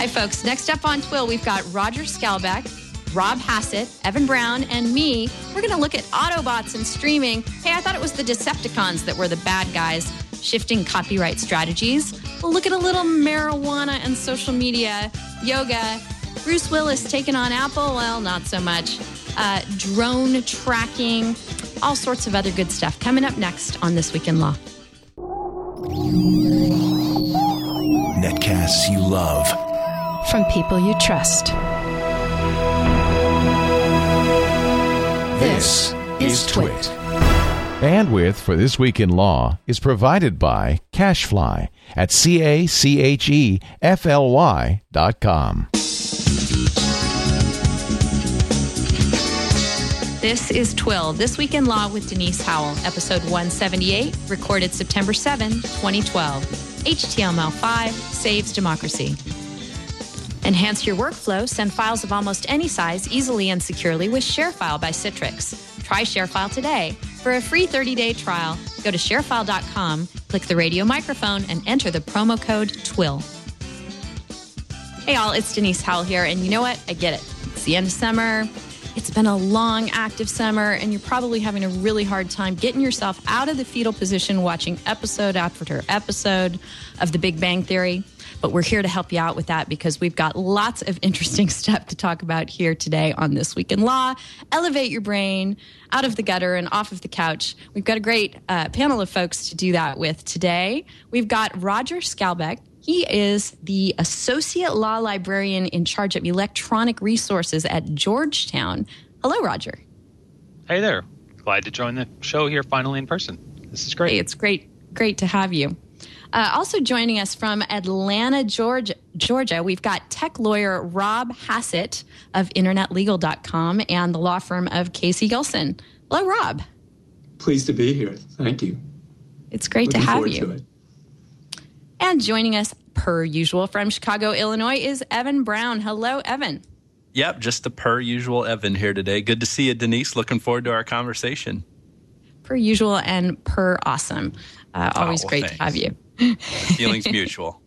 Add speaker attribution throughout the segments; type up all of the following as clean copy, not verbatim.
Speaker 1: Hi, folks. Next up on Twill, we've got Roger Skellbeck, Rob Hassett, Evan Brown, and me. We're going to look at Autobots and streaming. Hey, I thought it was the Decepticons that were the bad guys shifting copyright strategies. We'll look at a little marijuana and social media, yoga. Bruce Willis taking on Apple. Well, not so much. Drone tracking, all sorts of other good stuff coming up next on This Week in Law.
Speaker 2: Netcasts you love.
Speaker 3: From people you trust.
Speaker 2: This is Twit.
Speaker 4: Bandwidth for This Week in Law is provided by CacheFly at CacheFly.com.
Speaker 1: This is Twill, This Week in Law with Denise Howell, episode 178, recorded September 7, 2012. HTML5 saves democracy. Enhance your workflow, send files of almost any size easily and securely with ShareFile by Citrix. Try ShareFile today. For a free 30-day trial, go to sharefile.com, click the radio microphone, and enter the promo code TWILL. Hey all, it's Denise Howell here, and you know what? I get it. It's the end of summer. It's been a long, active summer, and you're probably having a really hard time getting yourself out of the fetal position watching episode after episode of The Big Bang Theory. But we're here to help you out with that because we've got lots of interesting stuff to talk about here today on This Week in Law. Elevate your brain out of the gutter and off of the couch. We've got a great panel of folks to do that with today. We've got Roger Skellbeck. He is the Associate Law Librarian in charge of electronic resources at Georgetown. Hello, Roger.
Speaker 5: Hey there. Glad to join the show here finally in person. This is great.
Speaker 1: Hey, it's great to have you. Also joining us from Atlanta, Georgia, we've got tech lawyer Rob Hassett of InternetLegal.com and the law firm of Casey Gilson. Hello, Rob.
Speaker 6: Pleased to be here. Thank you.
Speaker 1: It's great to have you. And joining us, per usual, from Chicago, Illinois, is Evan Brown. Hello, Evan.
Speaker 7: Yep, just the per usual Evan here today. Good to see you, Denise. Looking forward to our conversation.
Speaker 1: Per usual and per awesome. Always great
Speaker 7: thanks.
Speaker 1: To have you.
Speaker 7: Feelings mutual.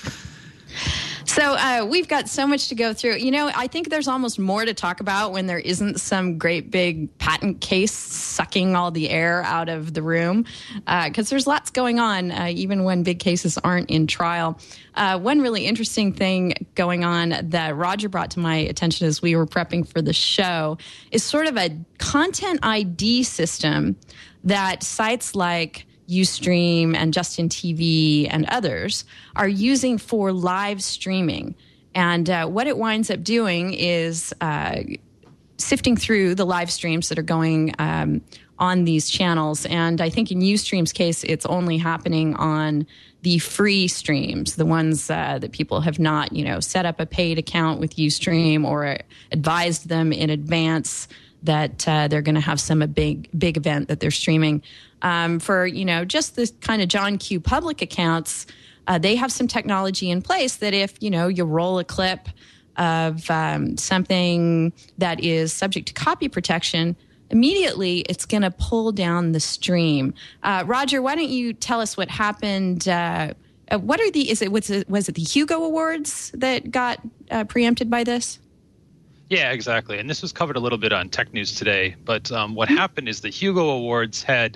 Speaker 1: So we've got so much to go through. You know, I think there's almost more to talk about when there isn't some great big patent case sucking all the air out of the room, because there's lots going on, even when big cases aren't in trial. One really interesting thing going on that Roger brought to my attention as we were prepping for the show is sort of a content ID system that sites like Ustream and Justin TV and others are using for live streaming. And what it winds up doing is sifting through the live streams that are going on these channels. And I think in Ustream's case, it's only happening on the free streams, the ones that people have not, set up a paid account with Ustream or advised them in advance that they're going to have some big event that they're streaming. For, just the kind of John Q. public accounts, they have some technology in place that if, you roll a clip of something that is subject to copy protection, immediately it's going to pull down the stream. Roger, why don't you tell us what happened? What are was it the Hugo Awards that got preempted by this?
Speaker 5: Yeah, exactly. And this was covered a little bit on Tech News Today. But what happened is the Hugo Awards had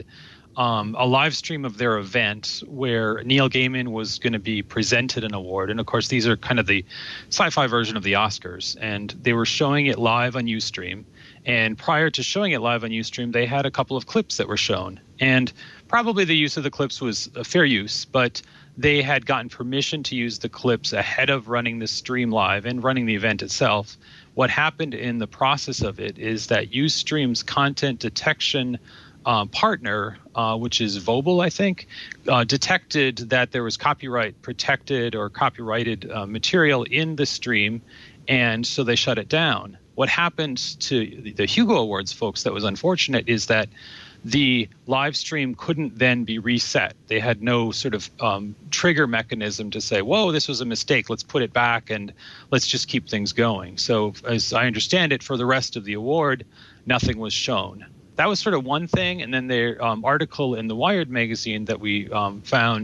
Speaker 5: a live stream of their event where Neil Gaiman was going to be presented an award. And, of course, these are kind of the sci-fi version of the Oscars. And they were showing it live on Ustream. And prior to showing it live on Ustream, they had a couple of clips that were shown. And probably the use of the clips was a fair use, but they had gotten permission to use the clips ahead of running the stream live and running the event itself. What happened in the process of it is that Ustream's content detection partner, which is Vobel, I think, detected that there was copyright protected or copyrighted material in the stream, and so they shut it down. What happened to the Hugo Awards folks that was unfortunate is that the live stream couldn't then be reset. They had no sort of trigger mechanism to say, whoa, this was a mistake, let's put it back and let's just keep things going. So as I understand it, for the rest of the award, nothing was shown. That was sort of one thing. And then their article in the Wired magazine that we found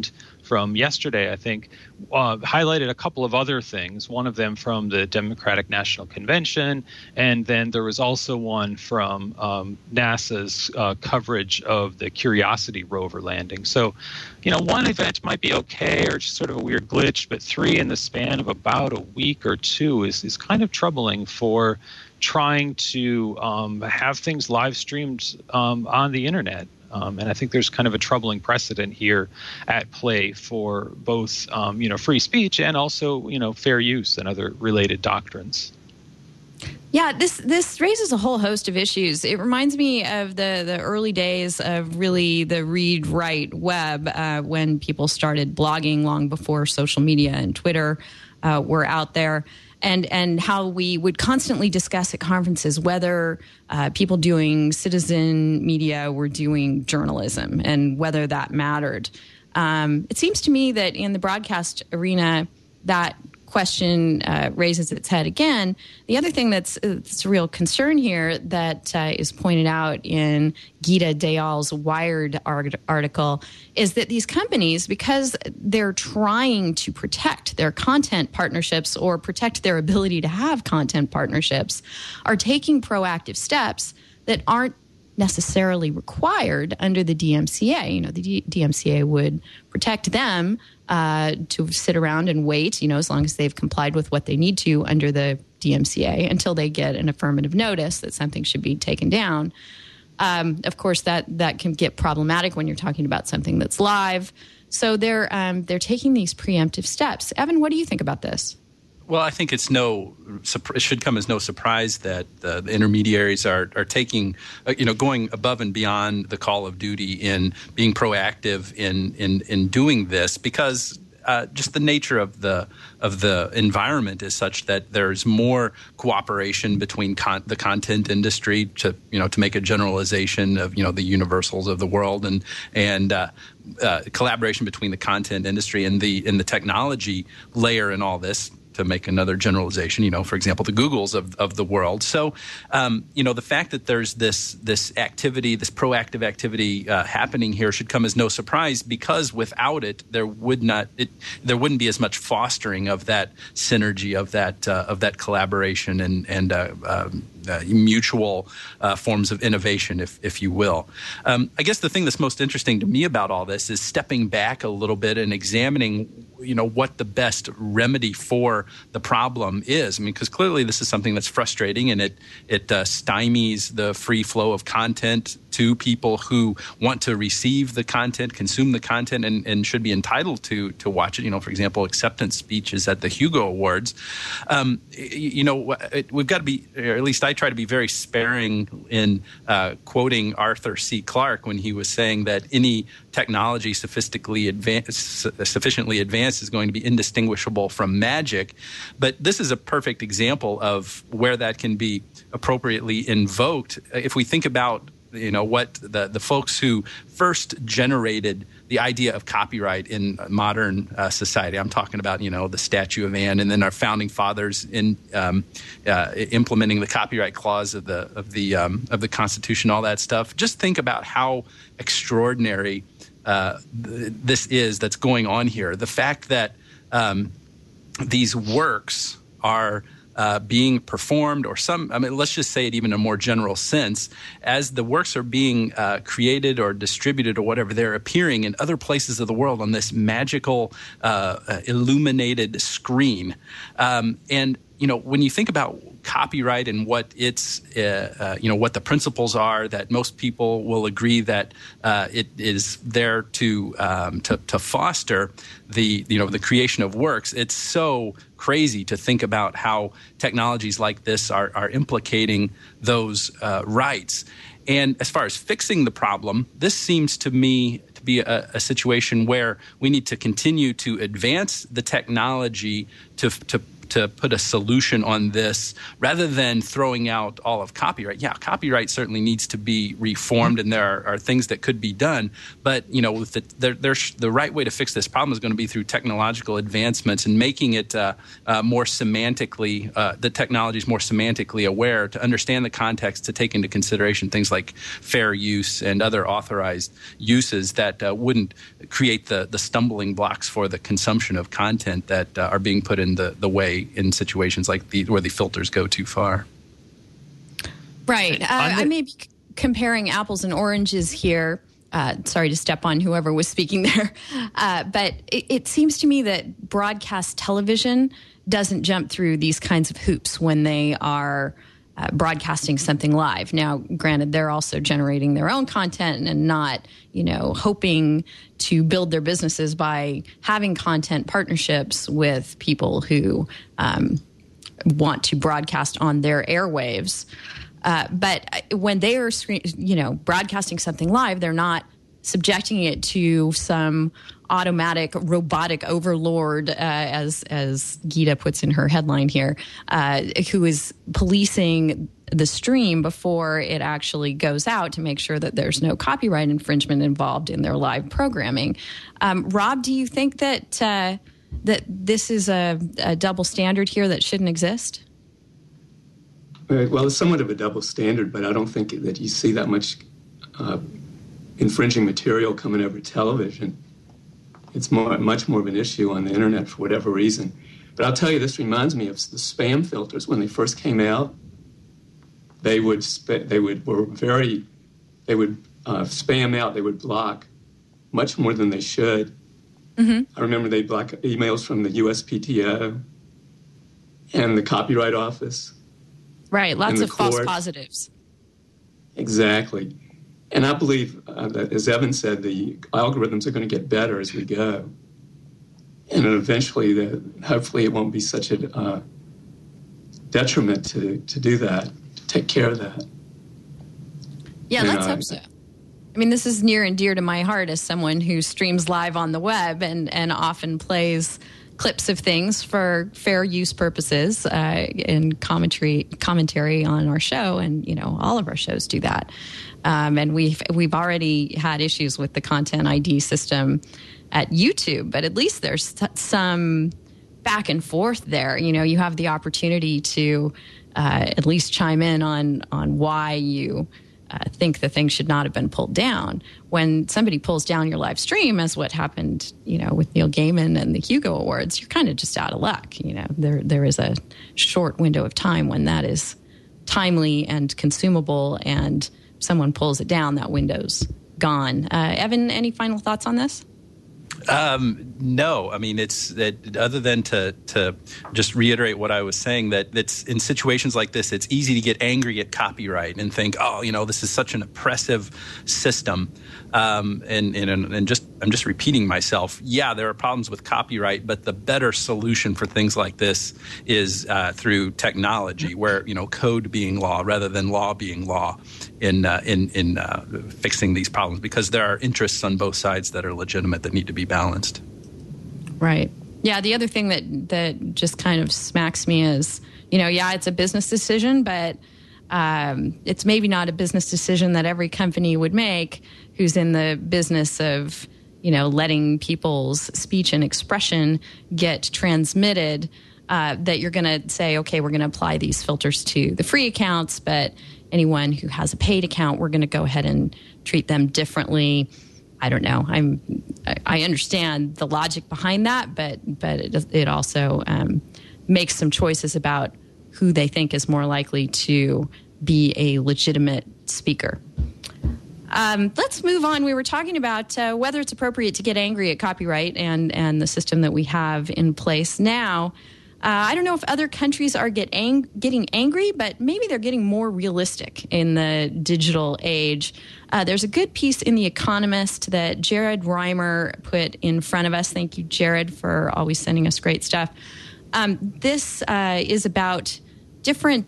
Speaker 5: from yesterday, I think, highlighted a couple of other things. One of them from the Democratic National Convention, and then there was also one from NASA's coverage of the Curiosity rover landing. So, one event might be okay or just sort of a weird glitch, but 3 in the span of about a week or two is kind of troubling for trying to have things live streamed on the internet. And I think there's kind of a troubling precedent here at play for both, free speech and also, fair use and other related doctrines.
Speaker 1: Yeah, this raises a whole host of issues. It reminds me of the early days of really the read-write web when people started blogging long before social media and Twitter were out there. And how we would constantly discuss at conferences whether people doing citizen media were doing journalism and whether that mattered. It seems to me that in the broadcast arena, that question raises its head again. The other thing that's a real concern here that is pointed out in Geeta Dayal's Wired article is that these companies, because they're trying to protect their content partnerships or protect their ability to have content partnerships, are taking proactive steps that aren't necessarily required under the DMCA. The DMCA would protect them to sit around and wait, as long as they've complied with what they need to under the DMCA until they get an affirmative notice that something should be taken down. Of course, that can get problematic when you're talking about something that's live. So they're taking these preemptive steps. Evan, what do you think about this?
Speaker 7: Well, I think it should come as no surprise that the intermediaries are taking, going above and beyond the call of duty in being proactive in doing this, because just the nature of the environment is such that there's more cooperation between the content industry to make a generalization of the universals of the world and collaboration between the content industry and the technology layer in all this, to make another generalization, for example, the Googles of the world. So, the fact that there's this activity, this proactive activity happening here should come as no surprise, because without it, there wouldn't be as much fostering of that synergy, of that collaboration and mutual forms of innovation, if you will. I guess the thing that's most interesting to me about all this is stepping back a little bit and examining, what the best remedy for the problem is. I mean, because clearly this is something that's frustrating, and it stymies the free flow of content to people who want to receive the content, consume the content, and should be entitled to watch it. For example, acceptance speeches at the Hugo Awards. We've got to be, or at least I try to be very sparing in quoting Arthur C. Clarke when he was saying that any technology sufficiently advanced is going to be indistinguishable from magic. But this is a perfect example of where that can be appropriately invoked. If we think about what the folks who first generated the idea of copyright in modern society. I'm talking about, the Statute of Anne, and then our founding fathers in implementing the copyright clause of the Constitution, all that stuff. Just think about how extraordinary this is that's going on here. The fact that these works are being performed, or let's just say it even in a more general sense, as the works are being created or distributed or whatever, they're appearing in other places of the world on this magical illuminated screen. And when you think about copyright and what its, what the principles are, that most people will agree that it is there to foster the creation of works. It's so crazy to think about how technologies like this are implicating those rights. And as far as fixing the problem, this seems to me to be a situation where we need to continue to advance the technology to put a solution on this rather than throwing out all of copyright. Yeah, copyright certainly needs to be reformed, and there are things that could be done. But, with the right way to fix this problem is going to be through technological advancements and making it more semantically, the technology is more semantically aware to understand the context, to take into consideration things like fair use and other authorized uses that wouldn't create the stumbling blocks for the consumption of content that are being put in the way in situations like where the filters go too far.
Speaker 1: Right. I may be comparing apples and oranges here. Sorry to step on whoever was speaking there. But it seems to me that broadcast television doesn't jump through these kinds of hoops when they are broadcasting something live. Now, granted, they're also generating their own content and not, hoping to build their businesses by having content partnerships with people who want to broadcast on their airwaves. But when they are, broadcasting something live, they're not subjecting it to some automatic robotic overlord, as Geeta puts in her headline here, who is policing the stream before it actually goes out to make sure that there's no copyright infringement involved in their live programming. Rob, do you think that that this is a double standard here that shouldn't exist?
Speaker 6: Well, it's somewhat of a double standard, but I don't think that you see that much infringing material coming over television. It's much more of an issue on the internet for whatever reason. But I'll tell you, this reminds me of the spam filters when they first came out. They would spam out. They would block much more than they should. Mm-hmm. I remember they blocked emails from the USPTO and the Copyright Office.
Speaker 1: Right, lots of false positives.
Speaker 6: Exactly. And I believe that, as Evan said, the algorithms are going to get better as we go. And eventually, hopefully it won't be such a detriment to do that, to take care of that.
Speaker 1: Yeah, let's hope so. I mean, this is near and dear to my heart as someone who streams live on the web and often plays clips of things for fair use purposes and commentary on our show, and all of our shows do that. And we've already had issues with the Content ID system at YouTube, but at least there's some back and forth there. You have the opportunity to at least chime in on why you think the thing should not have been pulled down. When somebody pulls down your live stream, as what happened, with Neil Gaiman and the Hugo Awards, you're kind of just out of luck. There is a short window of time when that is timely and consumable, and someone pulls it down, that window's gone. Evan, any final thoughts on this?
Speaker 7: No, I mean, it's that other than to just reiterate what I was saying, that it's in situations like this, it's easy to get angry at copyright and think, this is such an oppressive system. And just I'm just repeating myself. Yeah, there are problems with copyright, but the better solution for things like this is through technology, where code being law rather than law being law in fixing these problems, because there are interests on both sides that are legitimate that need to be balanced.
Speaker 1: Right. Yeah. The other thing that just kind of smacks me is, it's a business decision, but it's maybe not a business decision that every company would make who's in the business of, letting people's speech and expression get transmitted, that you're going to say, okay, we're going to apply these filters to the free accounts, but anyone who has a paid account, we're going to go ahead and treat them differently. I don't know. I understand the logic behind that, but it also makes some choices about who they think is more likely to be a legitimate speaker. Let's move on. We were talking about whether it's appropriate to get angry at copyright and the system that we have in place now. I don't know if other countries are getting angry, but maybe they're getting more realistic in the digital age. There's a good piece in The Economist that Jared Reimer put in front of us. Thank you, Jared, for always sending us great stuff. This is about different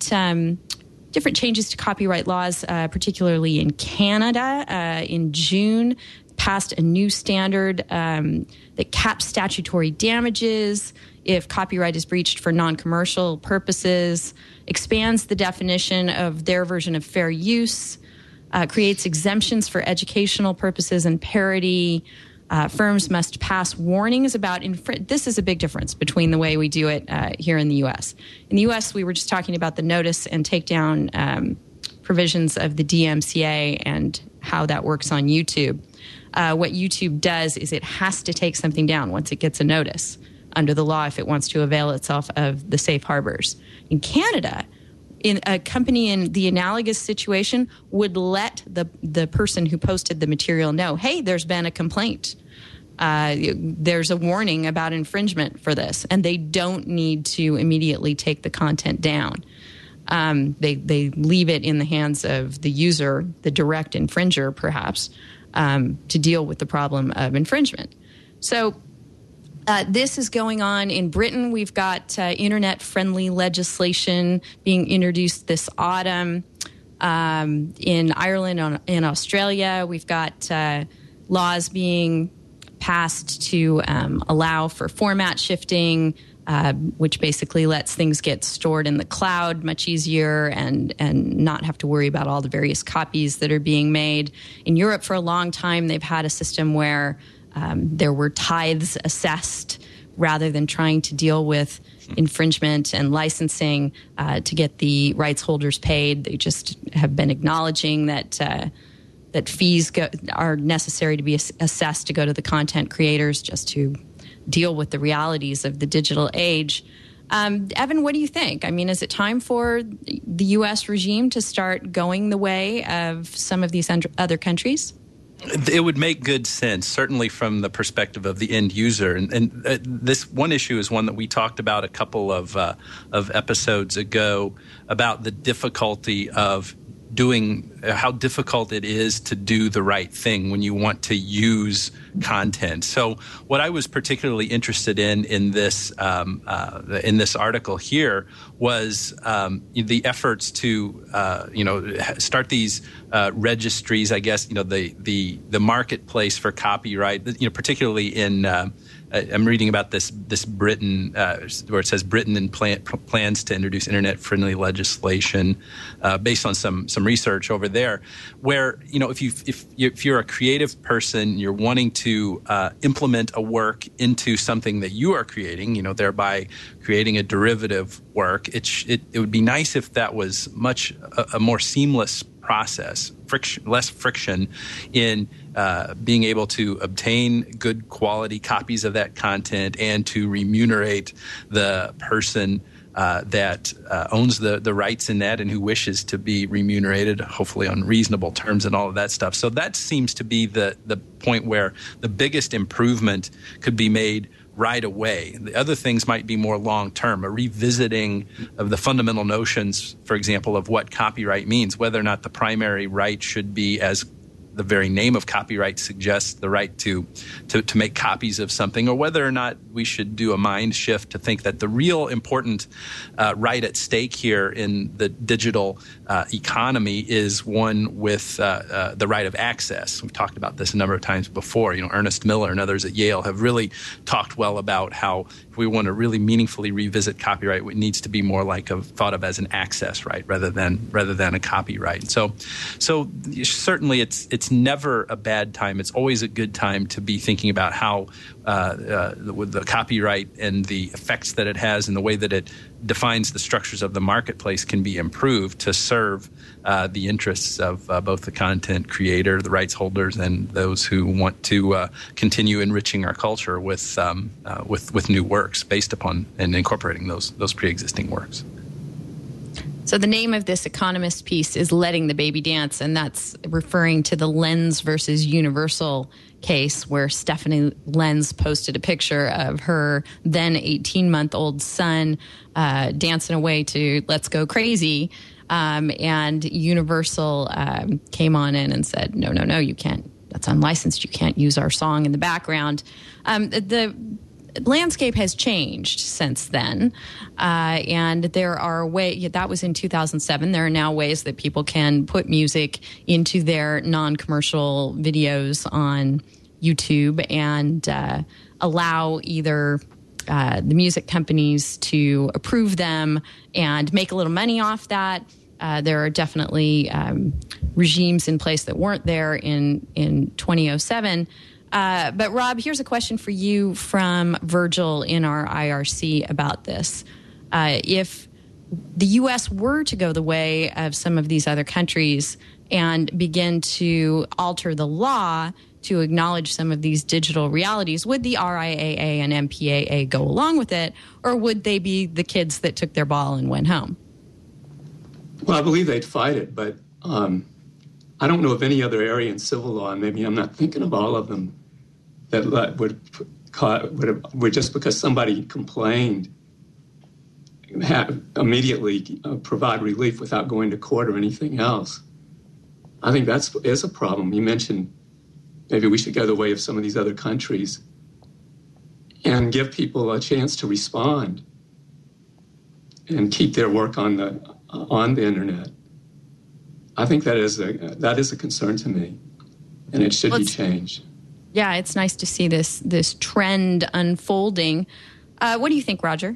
Speaker 1: changes to copyright laws, particularly in Canada. In June, passed a new standard that caps statutory damages if copyright is breached for non-commercial purposes, expands the definition of their version of fair use, creates exemptions for educational purposes and parody. Firms must pass warnings about this is a big difference between the way we do it here in the U.S. In the U.S., we were just talking about the notice and takedown provisions of the DMCA and how that works on YouTube. What YouTube does is it has to take something down once it gets a notice under the law if it wants to avail itself of the safe harbors. In Canada, in a company in the analogous situation would let the person who posted the material know, hey, there's been a complaint. There's a warning about infringement for this, and they don't need to immediately take the content down. They leave it in the hands of the user, the direct infringer, perhaps, to deal with the problem of infringement. So this is going on in Britain. We've got internet-friendly legislation being introduced this autumn. In Ireland and Australia, we've got laws being passed to allow for format shifting, which basically lets things get stored in the cloud much easier and not have to worry about all the various copies that are being made. In Europe, for a long time, they've had a system where there were tithes assessed rather than trying to deal with infringement and licensing to get the rights holders paid. They just have been acknowledging that fees are necessary to be assessed to go to the content creators just to deal with the realities of the digital age. Evan, what do you think? I mean, is it time for the U.S. regime to start going the way of some of these other countries?
Speaker 7: It would make good sense, certainly from the perspective of the end user. And this one issue is one that we talked about a couple of episodes ago about the difficulty of how difficult it is to do the right thing when you want to use content. So what I was particularly interested in this article here was the efforts to start these registries. I guess the marketplace for copyright. Particularly in. I'm reading about this Britain, where it says Britain plans to introduce internet-friendly legislation based on some research over there, where if you're a creative person, you're wanting to implement a work into something that you are creating, thereby creating a derivative work. It would be nice if that was a more seamless process, less friction in being able to obtain good quality copies of that content and to remunerate the person that owns the rights in that and who wishes to be remunerated, hopefully on reasonable terms and all of that stuff. So that seems to be the point where the biggest improvement could be made right away. The other things might be more long-term, a revisiting of the fundamental notions, for example, of what copyright means, whether or not the primary right should be, as the very name of copyright suggests, the right to make copies of something, or whether or not we should do a mind shift to think that the real important right at stake here in the digital economy is one with the right of access. We've talked about this a number of times before. Ernest Miller and others at Yale have really talked well about how if we want to really meaningfully revisit copyright, it needs to be more thought of as an access right rather than a copyright. So certainly it's never a bad time. It's always a good time to be thinking about how the copyright and the effects that it has and the way that it defines the structures of the marketplace can be improved to serve the interests of both the content creator, the rights holders, and those who want to continue enriching our culture with new works based upon and incorporating those pre-existing works.
Speaker 1: So the name of this Economist piece is Letting the Baby Dance, and that's referring to the Lenz versus Universal case where Stephanie Lenz posted a picture of her then 18-month-old son dancing away to Let's Go Crazy, and Universal came on in and said, no, you can't. That's unlicensed. You can't use our song in the background. landscape has changed since then, and there are ways. That was in 2007. There are now ways that people can put music into their non-commercial videos on YouTube and allow either the music companies to approve them and make a little money off that. There are definitely regimes in place that weren't there in 2007. But Rob, here's a question for you from Virgil in our IRC about this. If the U.S. were to go the way of some of these other countries and begin to alter the law to acknowledge some of these digital realities, would the RIAA and MPAA go along with it, or would they be the kids that took their ball and went home?
Speaker 6: Well, I believe they'd fight it, but I don't know of any other area in civil law, and maybe I'm not thinking of all of them, that would just because somebody complained immediately provide relief without going to court or anything else. I think that is a problem. You mentioned maybe we should go the way of some of these other countries and give people a chance to respond and keep their work on the internet. I think that is a concern to me, and it should be changed.
Speaker 1: Yeah, it's nice to see this trend unfolding. What do you think, Roger?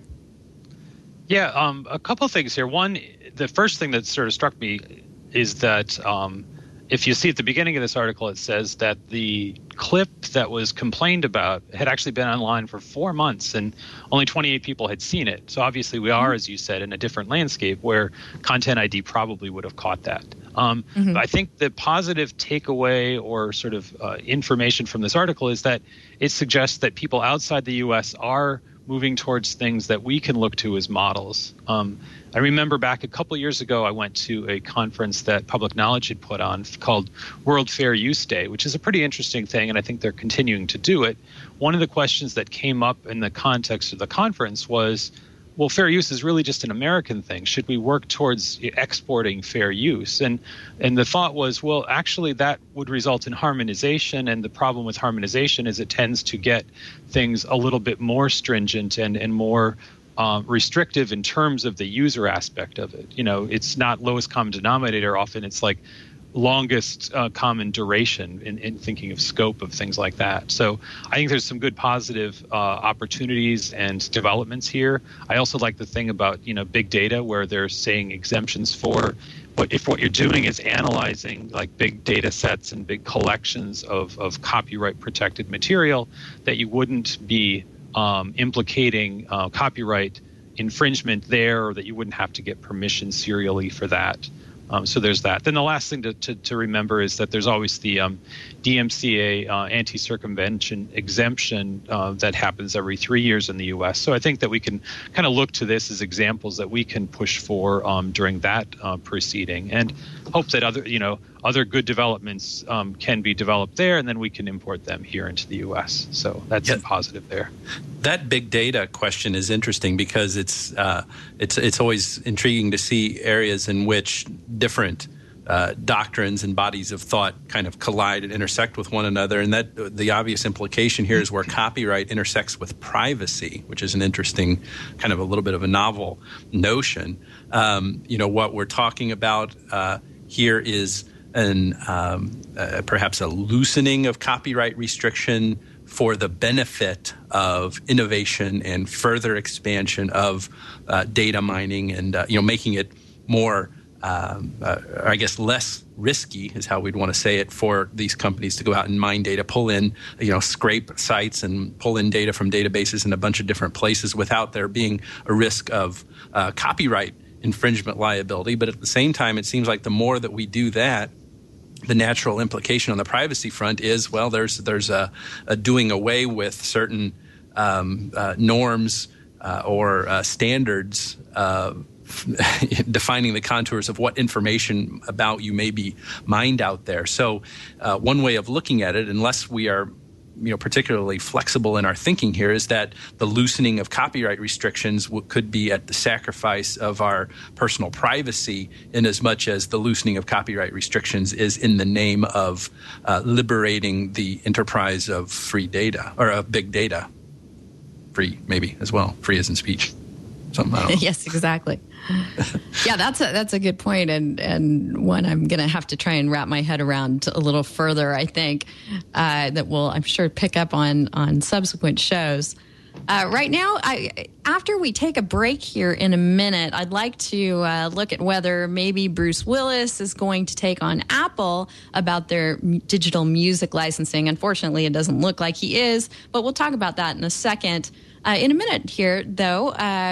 Speaker 5: Yeah, a couple of things here. One, the first thing that sort of struck me is that if you see at the beginning of this article, it says that the clip that was complained about had actually been online for 4 months and only 28 people had seen it. So obviously we are, as you said, in a different landscape where Content ID probably would have caught that. I think the positive takeaway or sort of information from this article is that it suggests that people outside the U.S. are moving towards things that we can look to as models. I remember back a couple of years ago, I went to a conference that Public Knowledge had put on called World Fair Use Day, which is a pretty interesting thing, and I think they're continuing to do it. One of the questions that came up in the context of the conference was, well, fair use is really just an American thing. Should we work towards exporting fair use? And the thought was, well, actually that would result in harmonization, and the problem with harmonization is it tends to get things a little bit more stringent and more restrictive in terms of the user aspect of it. You know, it's not lowest common denominator. Often it's like longest common duration in thinking of scope of things like that. So I think there's some good positive opportunities and developments here. I also like the thing about, big data where they're saying exemptions for if what you're doing is analyzing like big data sets and big collections of copyright protected material, that you wouldn't be implicating copyright infringement there, or that you wouldn't have to get permission serially for that. So there's that. Then the last thing to remember is that there's always the DMCA anti-circumvention exemption that happens every 3 years in the U.S. So I think that we can kind of look to this as examples that we can push for during that proceeding, and hope that other good developments can be developed there, and then we can import them here into the U.S. So that's a positive there.
Speaker 7: That big data question is interesting because it's always intriguing to see areas in which different doctrines and bodies of thought kind of collide and intersect with one another, and that the obvious implication here is where copyright intersects with privacy, which is an interesting kind of a little bit of a novel notion. What we're talking about here is perhaps a loosening of copyright restriction for the benefit of innovation and further expansion of data mining, and making it more, less risky is how we'd want to say it, for these companies to go out and mine data, pull in, scrape sites and pull in data from databases in a bunch of different places without there being a risk of copyright infringement liability. But at the same time, it seems like the more that we do that, the natural implication on the privacy front is, well, there's a doing away with certain norms or standards defining the contours of what information about you may be mined out there. So one way of looking at it, unless we are particularly flexible in our thinking here, is that the loosening of copyright restrictions could be at the sacrifice of our personal privacy, in as much as the loosening of copyright restrictions is in the name of liberating the enterprise of free data or of big data. free, maybe as well. Free as in speech. Something. I don't know.
Speaker 1: Yes, exactly. Yeah, that's a good point, and one I'm going to have to try and wrap my head around a little further. I think that will, I'm sure, pick up on subsequent shows. Right now, after we take a break here in a minute, I'd like to look at whether maybe Bruce Willis is going to take on Apple about their digital music licensing. Unfortunately, it doesn't look like he is, but we'll talk about that in a second. In a minute here, though,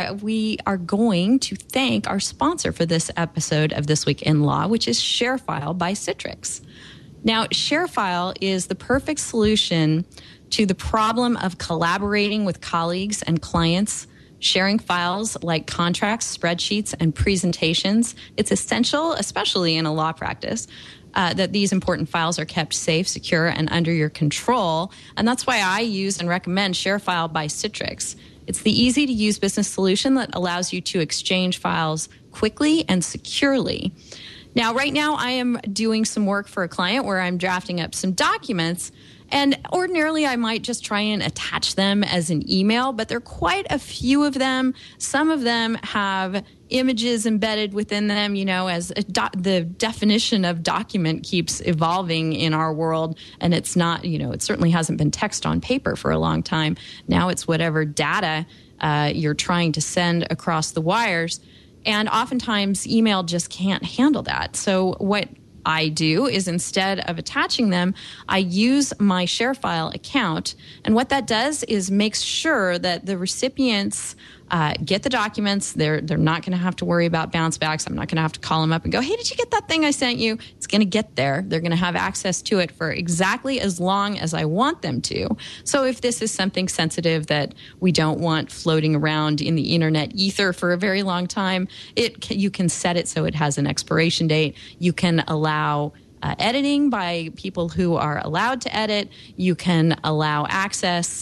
Speaker 1: we are going to thank our sponsor for this episode of This Week in Law, which is ShareFile by Citrix. Now, ShareFile is the perfect solution to the problem of collaborating with colleagues and clients, sharing files like contracts, spreadsheets, and presentations. It's essential, especially in a law practice, that these important files are kept safe, secure, and under your control. And that's why I use and recommend ShareFile by Citrix. It's the easy-to-use business solution that allows you to exchange files quickly and securely. Now, right now, I am doing some work for a client where I'm drafting up some documents. And ordinarily, I might just try and attach them as an email, but there are quite a few of them. Some of them have images embedded within them, as the definition of document keeps evolving in our world. And it's not, it certainly hasn't been text on paper for a long time. Now it's whatever data you're trying to send across the wires. And oftentimes, email just can't handle that. So what I do is, instead of attaching them, I use my ShareFile account. And what that does is makes sure that the recipients get the documents. They're not going to have to worry about bounce backs. I'm not going to have to call them up and go, hey, did you get that thing I sent you? It's going to get there. They're going to have access to it for exactly as long as I want them to. So if this is something sensitive that we don't want floating around in the internet ether for a very long time, you can set it so it has an expiration date. You can allow editing by people who are allowed to edit. You can allow access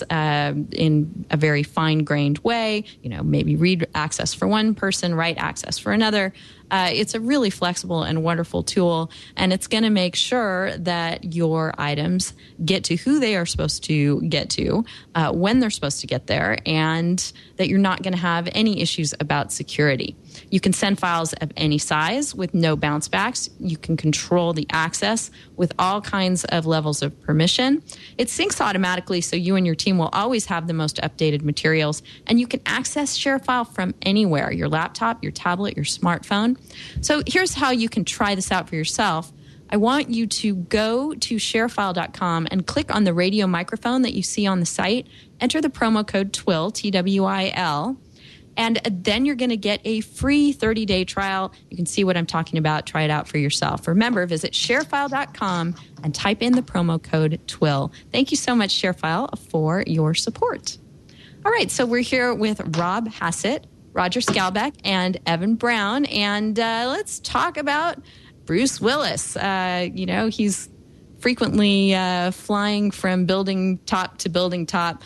Speaker 1: in a very fine-grained way, maybe read access for one person, write access for another. It's a really flexible and wonderful tool, and it's going to make sure that your items get to who they are supposed to get to, when they're supposed to get there, and that you're not going to have any issues about security. You can send files of any size with no bounce backs. You can control the access with all kinds of levels of permission. It syncs automatically, so you and your team will always have the most updated materials, and you can access ShareFile from anywhere, your laptop, your tablet, your smartphone. So here's how you can try this out for yourself. I want you to go to sharefile.com and click on the radio microphone that you see on the site. Enter the promo code TWIL, T-W-I-L, and then you're going to get a free 30-day trial. You can see what I'm talking about. Try it out for yourself. Remember, visit sharefile.com and type in the promo code TWIL. Thank you so much, ShareFile, for your support. All right, so we're here with Rob Hassett, Roger Scalbeck, and Evan Brown, and let's talk about Bruce Willis. He's frequently flying from building top to building top.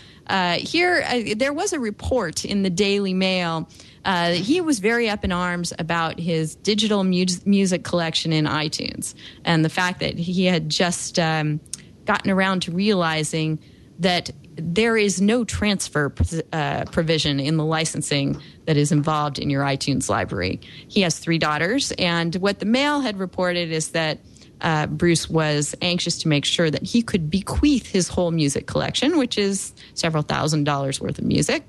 Speaker 1: There was a report in the Daily Mail. He was very up in arms about his digital music collection in iTunes, and the fact that he had just gotten around to realizing that there is no transfer provision in the licensing that is involved in your iTunes library. He has 3 daughters, and what the Mail had reported is that Bruce was anxious to make sure that he could bequeath his whole music collection, which is several $1,000s worth of music,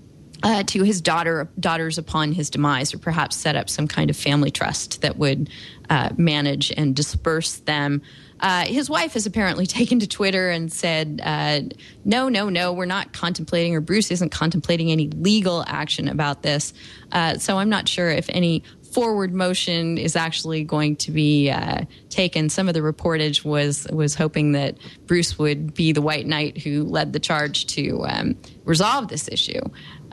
Speaker 1: to his daughters upon his demise, or perhaps set up some kind of family trust that would manage and disperse them. His wife has apparently taken to Twitter and said, no, we're not contemplating, or Bruce isn't contemplating any legal action about this. So I'm not sure if any forward motion is actually going to be taken. Some of the reportage was hoping that Bruce would be the white knight who led the charge to resolve this issue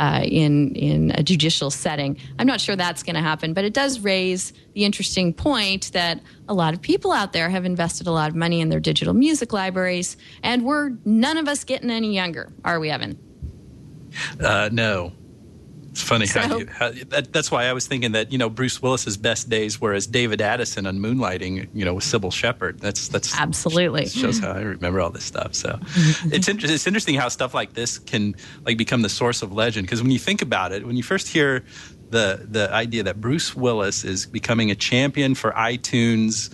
Speaker 1: in a judicial setting. I'm not sure that's going to happen, but it does raise the interesting point that a lot of people out there have invested a lot of money in their digital music libraries, and we're none of us getting any younger, are we, Evan?
Speaker 7: No. It's funny that's why I was thinking that, Bruce Willis's best days were as David Addison on Moonlighting, with Sybil Shepherd. That's
Speaker 1: absolutely
Speaker 7: shows how I remember all this stuff. So it's interesting how stuff like this can become the source of legend. Because when you think about it, when you first hear the idea that Bruce Willis is becoming a champion for iTunes,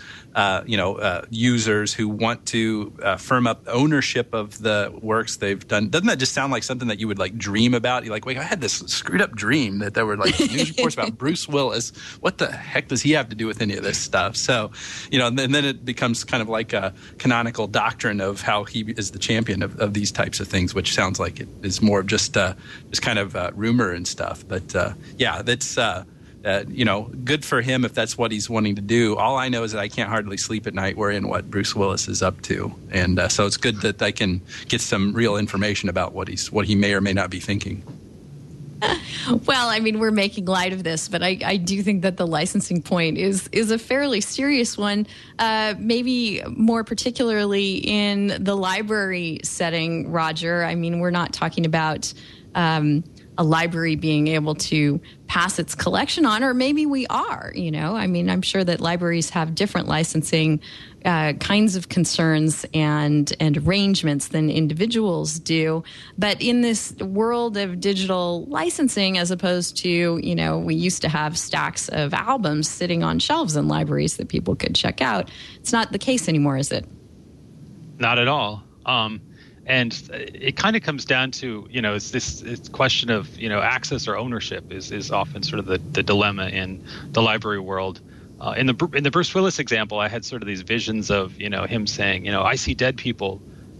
Speaker 7: users who want to firm up ownership of the works they've done. Doesn't that just sound like something that you would dream about? You're like, wait, I had this screwed up dream that there were news reports about Bruce Willis. What the heck does he have to do with any of this stuff? So, and then it becomes kind of like a canonical doctrine of how he is the champion of these types of things, which sounds like it is more of just kind of rumor and stuff. But that's. Good for him if that's what he's wanting to do. All I know is that I can't hardly sleep at night worrying what Bruce Willis is up to, and so it's good that I can get some real information about what he may or may not be thinking.
Speaker 1: Well, I mean, we're making light of this, but I do think that the licensing point is a fairly serious one, maybe more particularly in the library setting, Roger. I mean, we're not talking about a library being able to pass its collection on, or maybe we are, I mean, I'm sure that libraries have different licensing kinds of concerns and arrangements than individuals do. But in this world of digital licensing, as opposed to, we used to have stacks of albums sitting on shelves in libraries that people could check out, it's not the case anymore, is it?
Speaker 5: Not at all. And it kind of comes down to, it's this question of, access or ownership is often sort of the dilemma in the library world. In the Bruce Willis example, I had sort of these visions of, him saying, I see dead people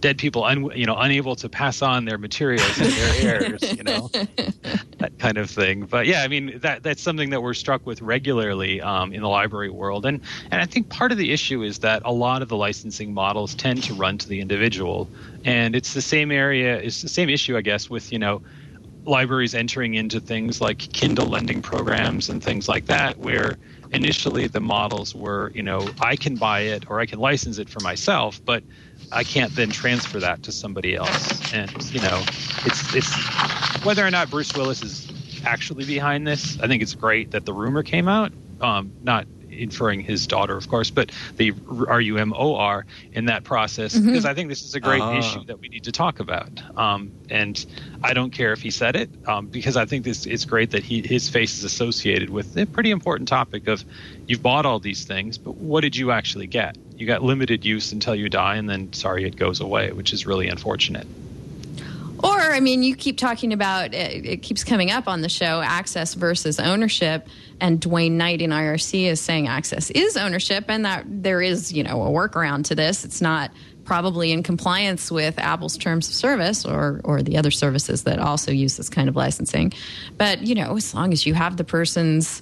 Speaker 5: unable to pass on their materials to their heirs, that kind of thing. But yeah, I mean, that's something that we're struck with regularly in the library world. And I think part of the issue is that a lot of the licensing models tend to run to the individual. And it's the same issue, I guess, with, libraries entering into things like Kindle lending programs and things like that, where initially the models were, I can buy it or I can license it for myself, but I can't then transfer that to somebody else. And, it's whether or not Bruce Willis is actually behind this. I think it's great that the rumor came out, not inferring his daughter, of course, but the RUMOR in that process, because I think this is a great issue that we need to talk about. And I don't care if he said it, because I think it's great that his face is associated with a pretty important topic of, you've bought all these things, but what did you actually get? You got limited use until you die, and then, sorry, it goes away, which is really unfortunate.
Speaker 1: Or, I mean, you keep talking about, it keeps coming up on the show, access versus ownership. And Dwayne Knight in IRC is saying access is ownership, and that there is, a workaround to this. It's not probably in compliance with Apple's terms of service or the other services that also use this kind of licensing. But, as long as you have the person's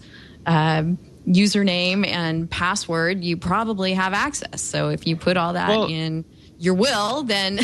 Speaker 1: username and password, you probably have access. So if you put all that in your will, then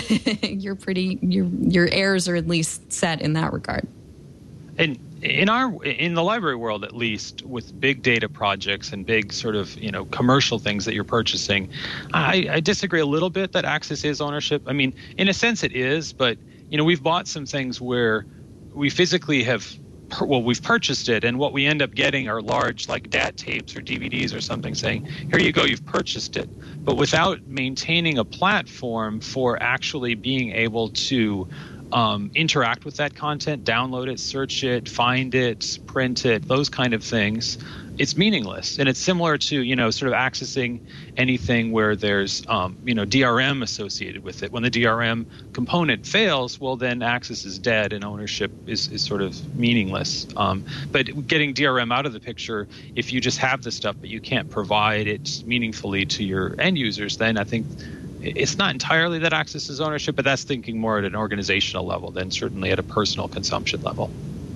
Speaker 1: your heirs are at least set in that regard.
Speaker 5: And in the library world, at least, with big data projects and big sort of commercial things that you're purchasing, I disagree a little bit that access is ownership. I mean, in a sense it is, but we've bought some things where we physically we've purchased it, and what we end up getting are large, like DAT tapes or DVDs or something, saying, here you go, you've purchased it. But without maintaining a platform for actually being able to interact with that content, download it, search it, find it, print it, those kind of things, it's meaningless. And it's similar to, sort of accessing anything where there's, DRM associated with it. When the DRM component fails, well, then access is dead and ownership is sort of meaningless. But getting DRM out of the picture, if you just have the stuff but you can't provide it meaningfully to your end users, then I think it's not entirely that access is ownership, but that's thinking more at an organizational level than certainly at a personal consumption level.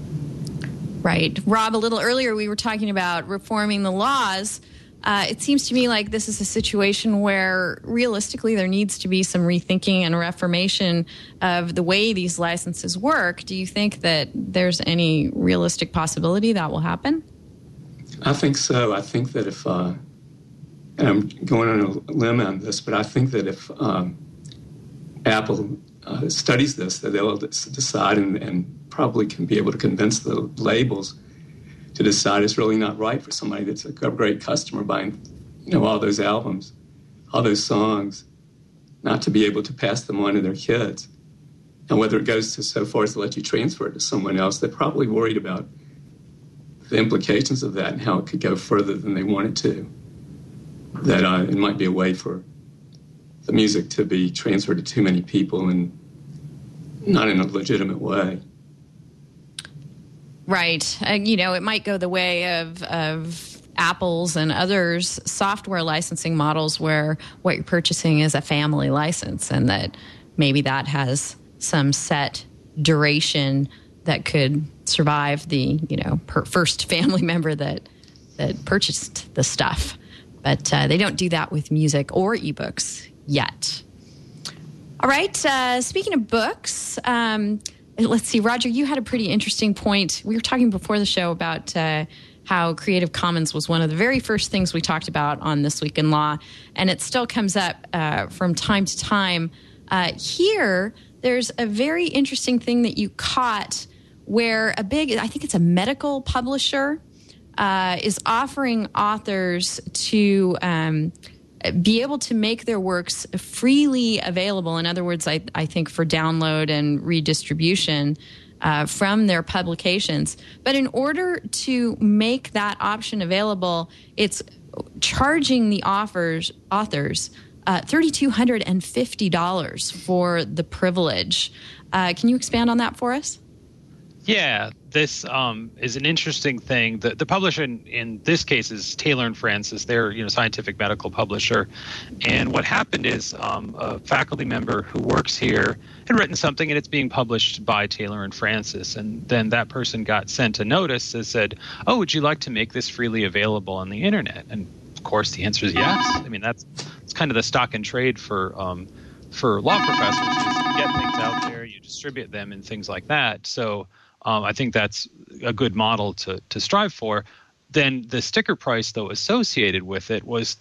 Speaker 1: Right. Rob, a little earlier we were talking about reforming the laws. It seems to me like this is a situation where realistically there needs to be some rethinking and reformation of the way these licenses work. Do you think that there's any realistic possibility that will happen?
Speaker 6: I think so. I think that if... and I'm going on a limb on this, but I think that if Apple studies this, that they'll decide and probably can be able to convince the labels to decide it's really not right for somebody that's a great customer buying, all those albums, all those songs, not to be able to pass them on to their kids. And whether it goes to so far as to let you transfer it to someone else, they're probably worried about the implications of that and how it could go further than they want it to. That it might be a way for the music to be transferred to too many people and not in a legitimate way.
Speaker 1: Right. It might go the way of Apple's and others' software licensing models where what you're purchasing is a family license, and that maybe that has some set duration that could survive the, first family member that purchased the stuff. But they don't do that with music or ebooks yet. All right. Speaking of books, let's see, Roger, you had a pretty interesting point. We were talking before the show about how Creative Commons was one of the very first things we talked about on This Week in Law, and it still comes up from time to time. Here, there's a very interesting thing that you caught where I think it's a medical publisher, is offering authors to be able to make their works freely available. In other words, I think for download and redistribution from their publications. But in order to make that option available, it's charging the authors $3,250 for the privilege. Can you expand on that for us?
Speaker 5: Yeah, this is an interesting thing. The publisher in this case is Taylor & Francis. They're scientific medical publisher. And what happened is a faculty member who works here had written something, and it's being published by Taylor & Francis. And then that person got sent a notice that said, "Oh, would you like to make this freely available on the internet?" And of course, the answer is yes. I mean, it's kind of the stock and trade for law professors. Is you get things out there, you distribute them, and things like that. So I think that's a good model to strive for. Then the sticker price, though, associated with it was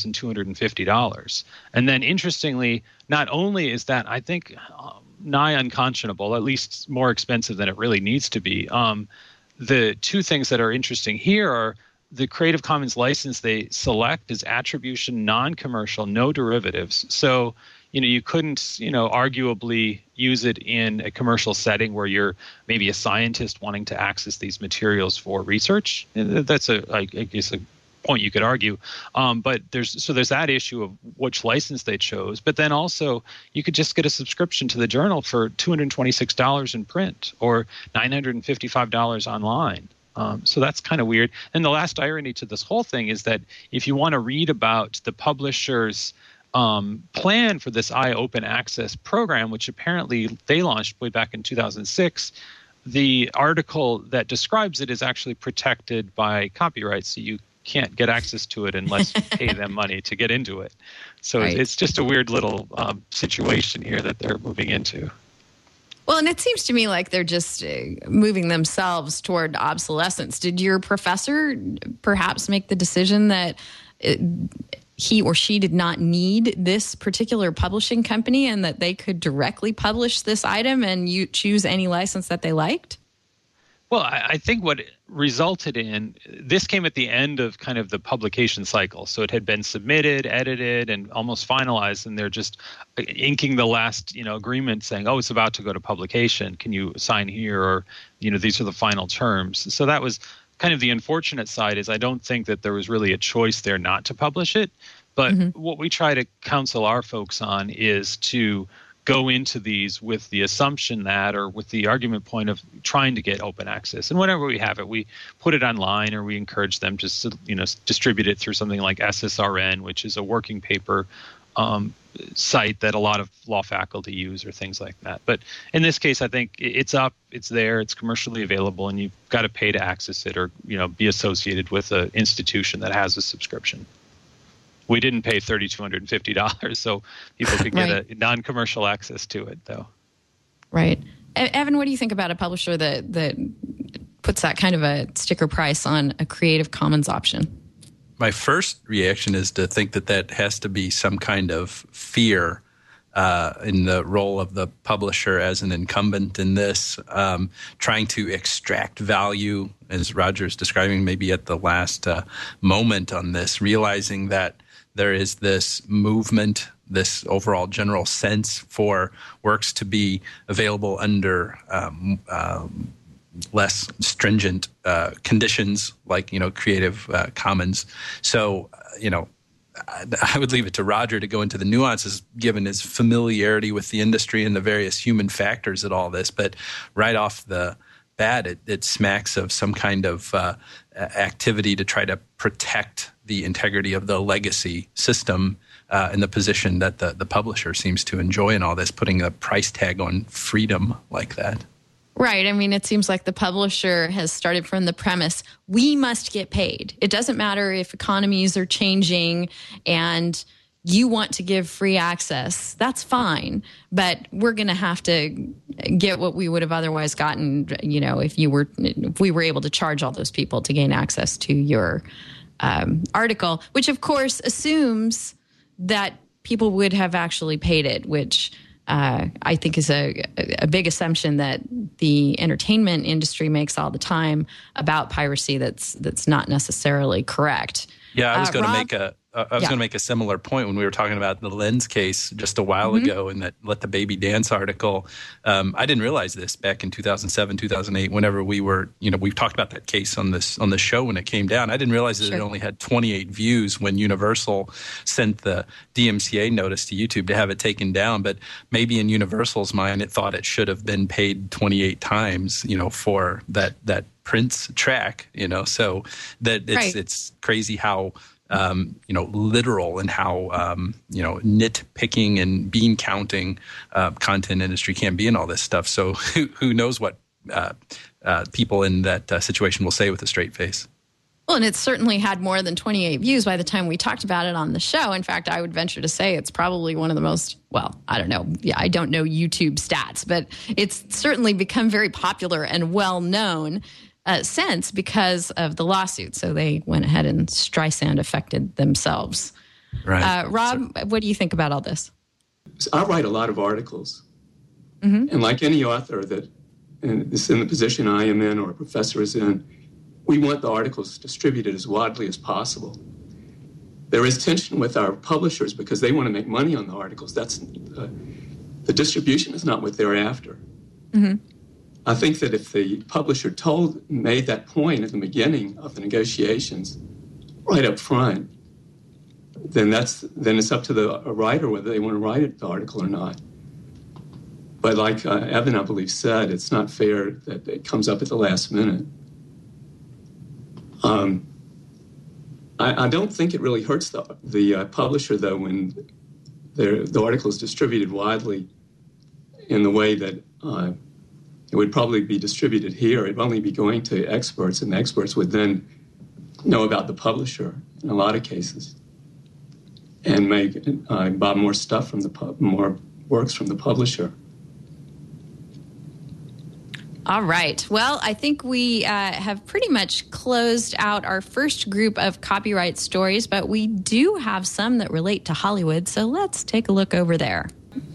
Speaker 5: $3,250. And then, interestingly, not only is that, I think, nigh unconscionable, at least more expensive than it really needs to be, the two things that are interesting here are the Creative Commons license they select is attribution, non-commercial, no derivatives. So, you couldn't, arguably use it in a commercial setting where you're maybe a scientist wanting to access these materials for research. That's I guess a point you could argue. But there's that issue of which license they chose. But then also you could just get a subscription to the journal for $226 in print or $955 online. So that's kind of weird. And the last irony to this whole thing is that if you want to read about the publisher's plan for this iOpen Access program, which apparently they launched way back in 2006, the article that describes it is actually protected by copyright, so you can't get access to it unless you pay them money to get into it. So right. It's just a weird little situation here that they're moving into.
Speaker 1: Well, and it seems to me like they're just moving themselves toward obsolescence. Did your professor perhaps make the decision that he or she did not need this particular publishing company and that they could directly publish this item and you choose any license that they liked?
Speaker 5: Well, I think what resulted in this came at the end of kind of the publication cycle. So it had been submitted, edited, and almost finalized, and they're just inking the last, agreement saying, "Oh, it's about to go to publication. Can you sign here?" Or, these are the final terms. So that was kind of the unfortunate side. Is I don't think that there was really a choice there not to publish it. But what we try to counsel our folks on is to go into these with the assumption that, or with the argument point of trying to get open access. And whenever we have it, we put it online, or we encourage them just to, distribute it through something like SSRN, which is a working paper site that a lot of law faculty use, or things like that. But in this case, I think it's up, it's there, it's commercially available, and you've got to pay to access it, or be associated with an institution that has a subscription. We didn't pay $3,250, so people could get a non-commercial access to it, though. Right.
Speaker 1: Evan, what do you think about a publisher that puts that kind of a sticker price on a Creative Commons option?
Speaker 7: My first reaction is to think that has to be some kind of fear in the role of the publisher as an incumbent in this, trying to extract value, as Roger's describing, maybe at the last moment on this, realizing that there is this movement, this overall general sense for works to be available under less stringent conditions, like, Creative Commons. So, I would leave it to Roger to go into the nuances, given his familiarity with the industry and the various human factors at all this. But right off the bat, it smacks of some kind of activity to try to protect the integrity of the legacy system in the position that the publisher seems to enjoy in all this, putting a price tag on freedom like that.
Speaker 1: Right. I mean, it seems like the publisher has started from the premise, we must get paid. It doesn't matter if economies are changing and you want to give free access. That's fine. But we're going to have to get what we would have otherwise gotten, if we were able to charge all those people to gain access to your article, which of course assumes that people would have actually paid it, which I think is a big assumption that the entertainment industry makes all the time about piracy. That's not necessarily correct.
Speaker 7: Yeah, I was going to make a similar point when we were talking about the Lens case just a while ago, and that Let the Baby Dance article. I didn't realize this back in 2007, 2008, whenever we were, we've talked about that case on this show when it came down. I didn't realize that it only had 28 views when Universal sent the DMCA notice to YouTube to have it taken down. But maybe in Universal's mind, it thought it should have been paid 28 times, for that Prince track, so that it's crazy how literal and how, nitpicking and bean counting content industry can be in all this stuff. So who knows what people in that situation will say with a straight face.
Speaker 1: Well, and it certainly had more than 28 views by the time we talked about it on the show. In fact, I would venture to say it's probably one of the most, I don't know. Yeah, I don't know YouTube stats, but it's certainly become very popular and well known since because of the lawsuit. So they went ahead and Streisand affected themselves.
Speaker 7: Right.
Speaker 1: Rob, what do you think about all this?
Speaker 6: I write a lot of articles. And like any author that is in the position I am in or a professor is in, we want the articles distributed as widely as possible. There is tension with our publishers because they want to make money on the articles. That's the distribution is not what they're after. I think that if the publisher made that point at the beginning of the negotiations, right up front, then it's up to the writer whether they want to write the article or not. But like Evan, I believe, said, it's not fair that it comes up at the last minute. I don't think it really hurts the publisher, though, when the article is distributed widely in the way that it would probably be distributed here. It'd only be going to experts, and the experts would then know about the publisher in a lot of cases and buy more stuff from more works from the publisher.
Speaker 1: All right. Well, I think we have pretty much closed out our first group of copyright stories, but we do have some that relate to Hollywood, so let's take a look over there.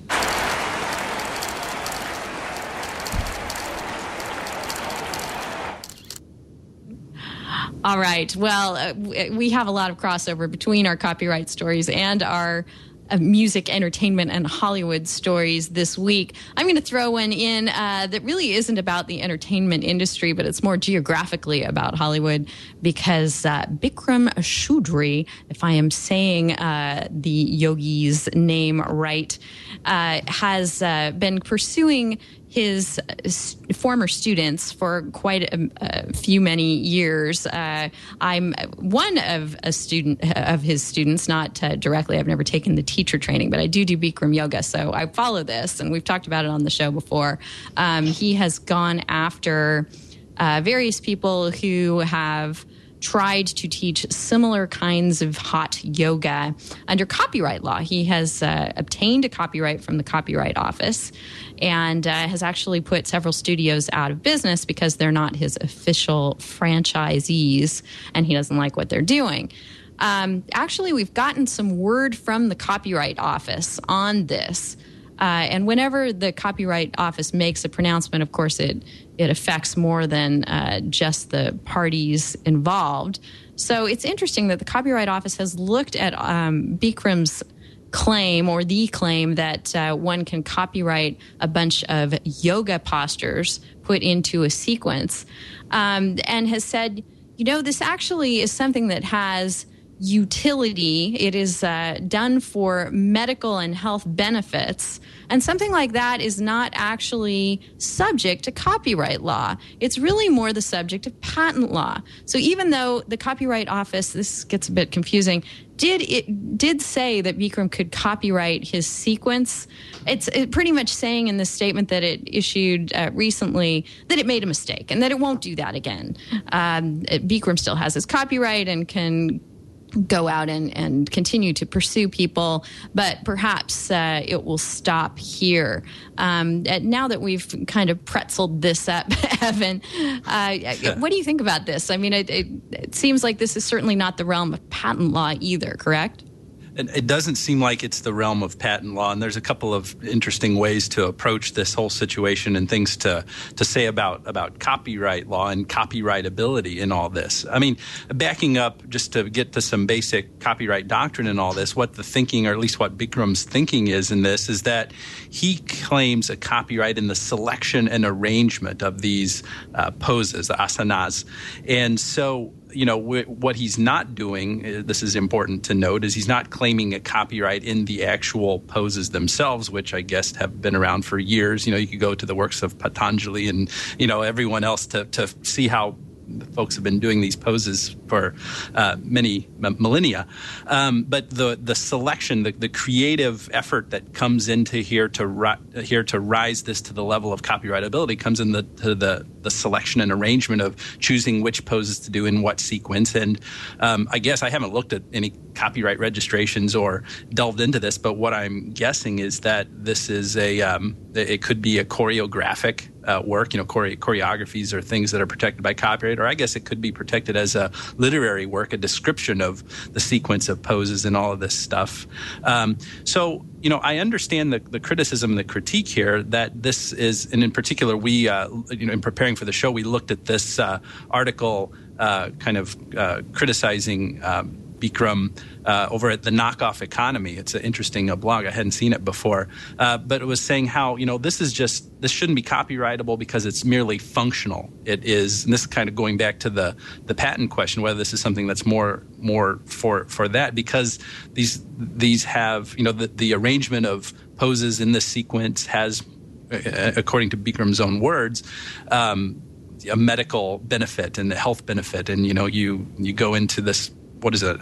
Speaker 1: All right. Well, we have a lot of crossover between our copyright stories and our music, entertainment, and Hollywood stories this week. I'm going to throw one in that really isn't about the entertainment industry, but it's more geographically about Hollywood because Bikram Choudhury, if I am saying the yogi's name right, has been pursuing his former students for quite a many years. I'm one of his students, not directly. I've never taken the teacher training, but I do Bikram yoga, so I follow this, and we've talked about it on the show before. He has gone after various people who have tried to teach similar kinds of hot yoga under copyright law. He has obtained a copyright from the Copyright Office and has actually put several studios out of business because they're not his official franchisees and he doesn't like what they're doing. Actually, we've gotten some word from the Copyright Office on this. And whenever the Copyright Office makes a pronouncement, of course, it affects more than just the parties involved. So it's interesting that the Copyright Office has looked at Bikram's claim, or the claim, that one can copyright a bunch of yoga postures put into a sequence, and has said, this actually is something that has utility. It is done for medical and health benefits, and something like that is not actually subject to copyright law. It's really more the subject of patent law. So even though the Copyright Office, this gets a bit confusing, did say that Bikram could copyright his sequence, it's pretty much saying in this statement that it issued recently that it made a mistake and that it won't do that again. Bikram still has his copyright and can go out and continue to pursue people, but perhaps it will stop here. Now that we've kind of pretzeled this up, Evan, what do you think about this? I mean, it seems like this is certainly not the realm of patent law either, correct?
Speaker 7: It doesn't seem like it's the realm of patent law, and there's a couple of interesting ways to approach this whole situation and things to say about copyright law and copyrightability in all this. I mean, backing up just to get to some basic copyright doctrine in all this, what the thinking, or at least what Bikram's thinking is in this, is that he claims a copyright in the selection and arrangement of these poses, the asanas. And so, what he's not doing, this is important to note, is he's not claiming a copyright in the actual poses themselves, which I guess have been around for years. You could go to the works of Patanjali and, everyone else to see how folks have been doing these poses for many millennia. But the selection, the creative effort that comes into here to rise this to the level of copyrightability comes in the selection and arrangement of choosing which poses to do in what sequence. And I guess I haven't looked at any copyright registrations or delved into this, but what I'm guessing is that this is it could be a choreographic work, choreographies are things that are protected by copyright, or I guess it could be protected as a literary work, a description of the sequence of poses and all of this stuff. So, I understand the criticism, the critique here that this is, and in particular, we, in preparing for the show, we looked at this article criticizing Bikram over at the Knockoff Economy. It's an interesting blog. I hadn't seen it before. But it was saying how, this shouldn't be copyrightable because it's merely functional. It is, and this is kind of going back to the patent question, whether this is something that's more for that, because these have, the arrangement of poses in this sequence has, according to Bikram's own words, a medical benefit and a health benefit. And, you go into this, what is it,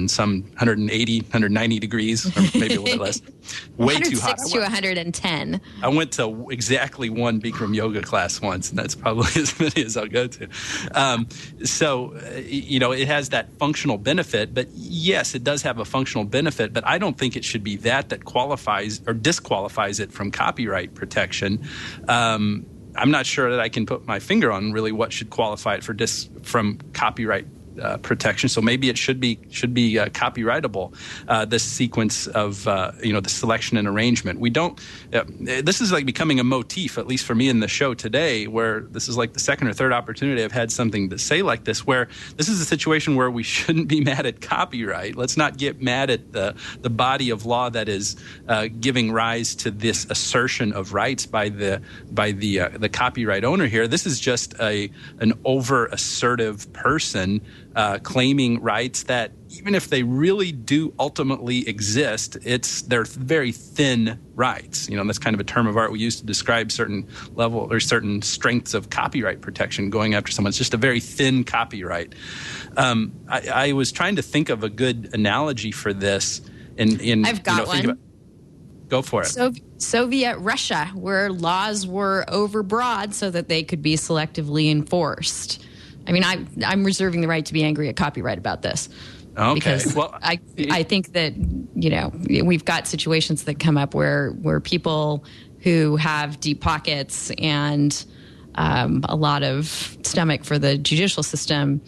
Speaker 7: 190 degrees, or maybe a little less. Way too hot.
Speaker 1: 106 to 110.
Speaker 7: I went to exactly one Bikram yoga class once, and that's probably as many as I'll go to. So, it has that functional benefit, but yes, it does have a functional benefit, but I don't think it should be that qualifies or disqualifies it from copyright protection. I'm not sure that I can put my finger on really what should qualify it from copyright protection. So maybe it should be copyrightable. This sequence of the selection and arrangement. We don't. This is like becoming a motif, at least for me in the show today, where this is like the second or third opportunity I've had something to say like this, where this is a situation where we shouldn't be mad at copyright. Let's not get mad at the body of law that is giving rise to this assertion of rights by the copyright owner here. This is just an over assertive person claiming rights that, even if they really do ultimately exist, they're very thin rights. That's kind of a term of art we use to describe certain level or certain strengths of copyright protection going after someone. It's just a very thin copyright. I was trying to think of a good analogy for this.
Speaker 1: I've got one.
Speaker 7: Go for it.
Speaker 1: Soviet Russia, where laws were overbroad so that they could be selectively enforced. I mean, I'm reserving the right to be angry at copyright about this.
Speaker 7: Okay.
Speaker 1: Because I think that, we've got situations that come up where people who have deep pockets and a lot of stomach for the judicial system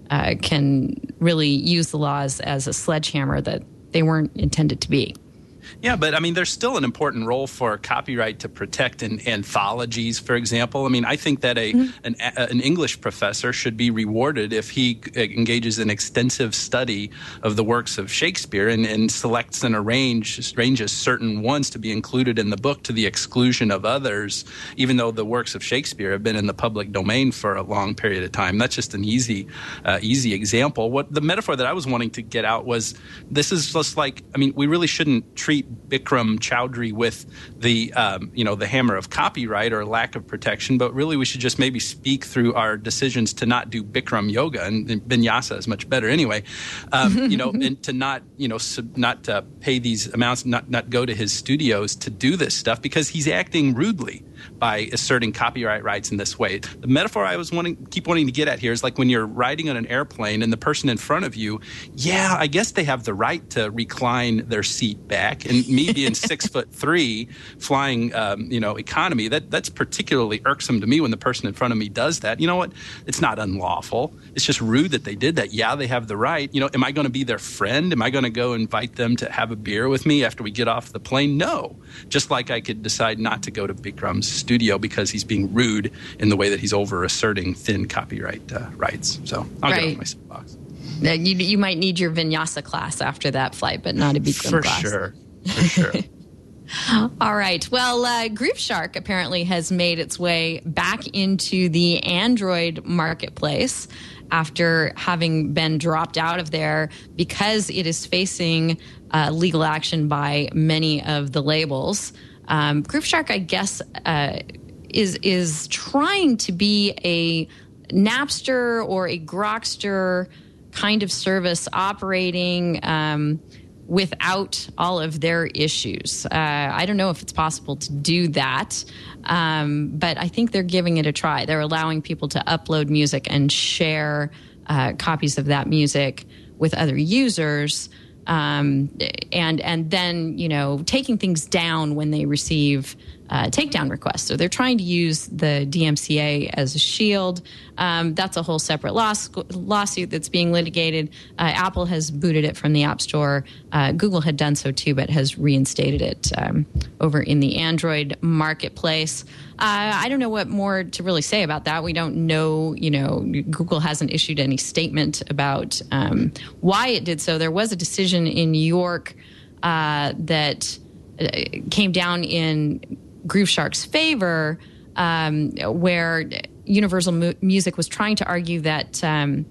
Speaker 1: can really use the laws as a sledgehammer that they weren't intended to be.
Speaker 7: Yeah, but I mean, there's still an important role for copyright to protect in anthologies, for example. I mean, I think that an English professor should be rewarded if he engages in extensive study of the works of Shakespeare and selects and arranges certain ones to be included in the book to the exclusion of others, even though the works of Shakespeare have been in the public domain for a long period of time. That's just an easy example. What the metaphor that I was wanting to get out was, this is just like, I mean, we really shouldn't treat Bikram Choudhury with the the hammer of copyright or lack of protection, but really we should just maybe speak through our decisions to not do Bikram yoga, and vinyasa is much better anyway. And to not pay these amounts, not go to his studios to do this stuff because he's acting rudely by asserting copyright rights in this way. The metaphor I was keep wanting to get at here is like when you're riding on an airplane and the person in front of you, I guess they have the right to recline their seat back. And me being 6'3", flying, economy, that's particularly irksome to me when the person in front of me does that. You know what? It's not unlawful. It's just rude that they did that. Yeah, they have the right. Am I going to be their friend? Am I going to go invite them to have a beer with me after we get off the plane? No. Just like I could decide not to go to Bikram's studio because he's being rude in the way that he's over asserting thin copyright rights. So I'll get off my soapbox.
Speaker 1: You might need your vinyasa class after that flight, but not a Bikram class.
Speaker 7: For sure.
Speaker 1: All right. Well, Grooveshark apparently has made its way back into the Android marketplace after having been dropped out of there because it is facing legal action by many of the labels. Grooveshark, I guess, is trying to be a Napster or a Grokster kind of service operating without all of their issues. I don't know if it's possible to do that, but I think they're giving it a try. They're allowing people to upload music and share copies of that music with other users, and then taking things down when they receive takedown requests. So they're trying to use the DMCA as a shield. That's a whole separate lawsuit that's being litigated. Apple has booted it from the App Store. Google had done so too, but has reinstated it over in the Android marketplace. I don't know what more to really say about that. We don't know, Google hasn't issued any statement about why it did so. There was a decision in New York that came down in Grooveshark's favor, where Universal Music was trying to argue that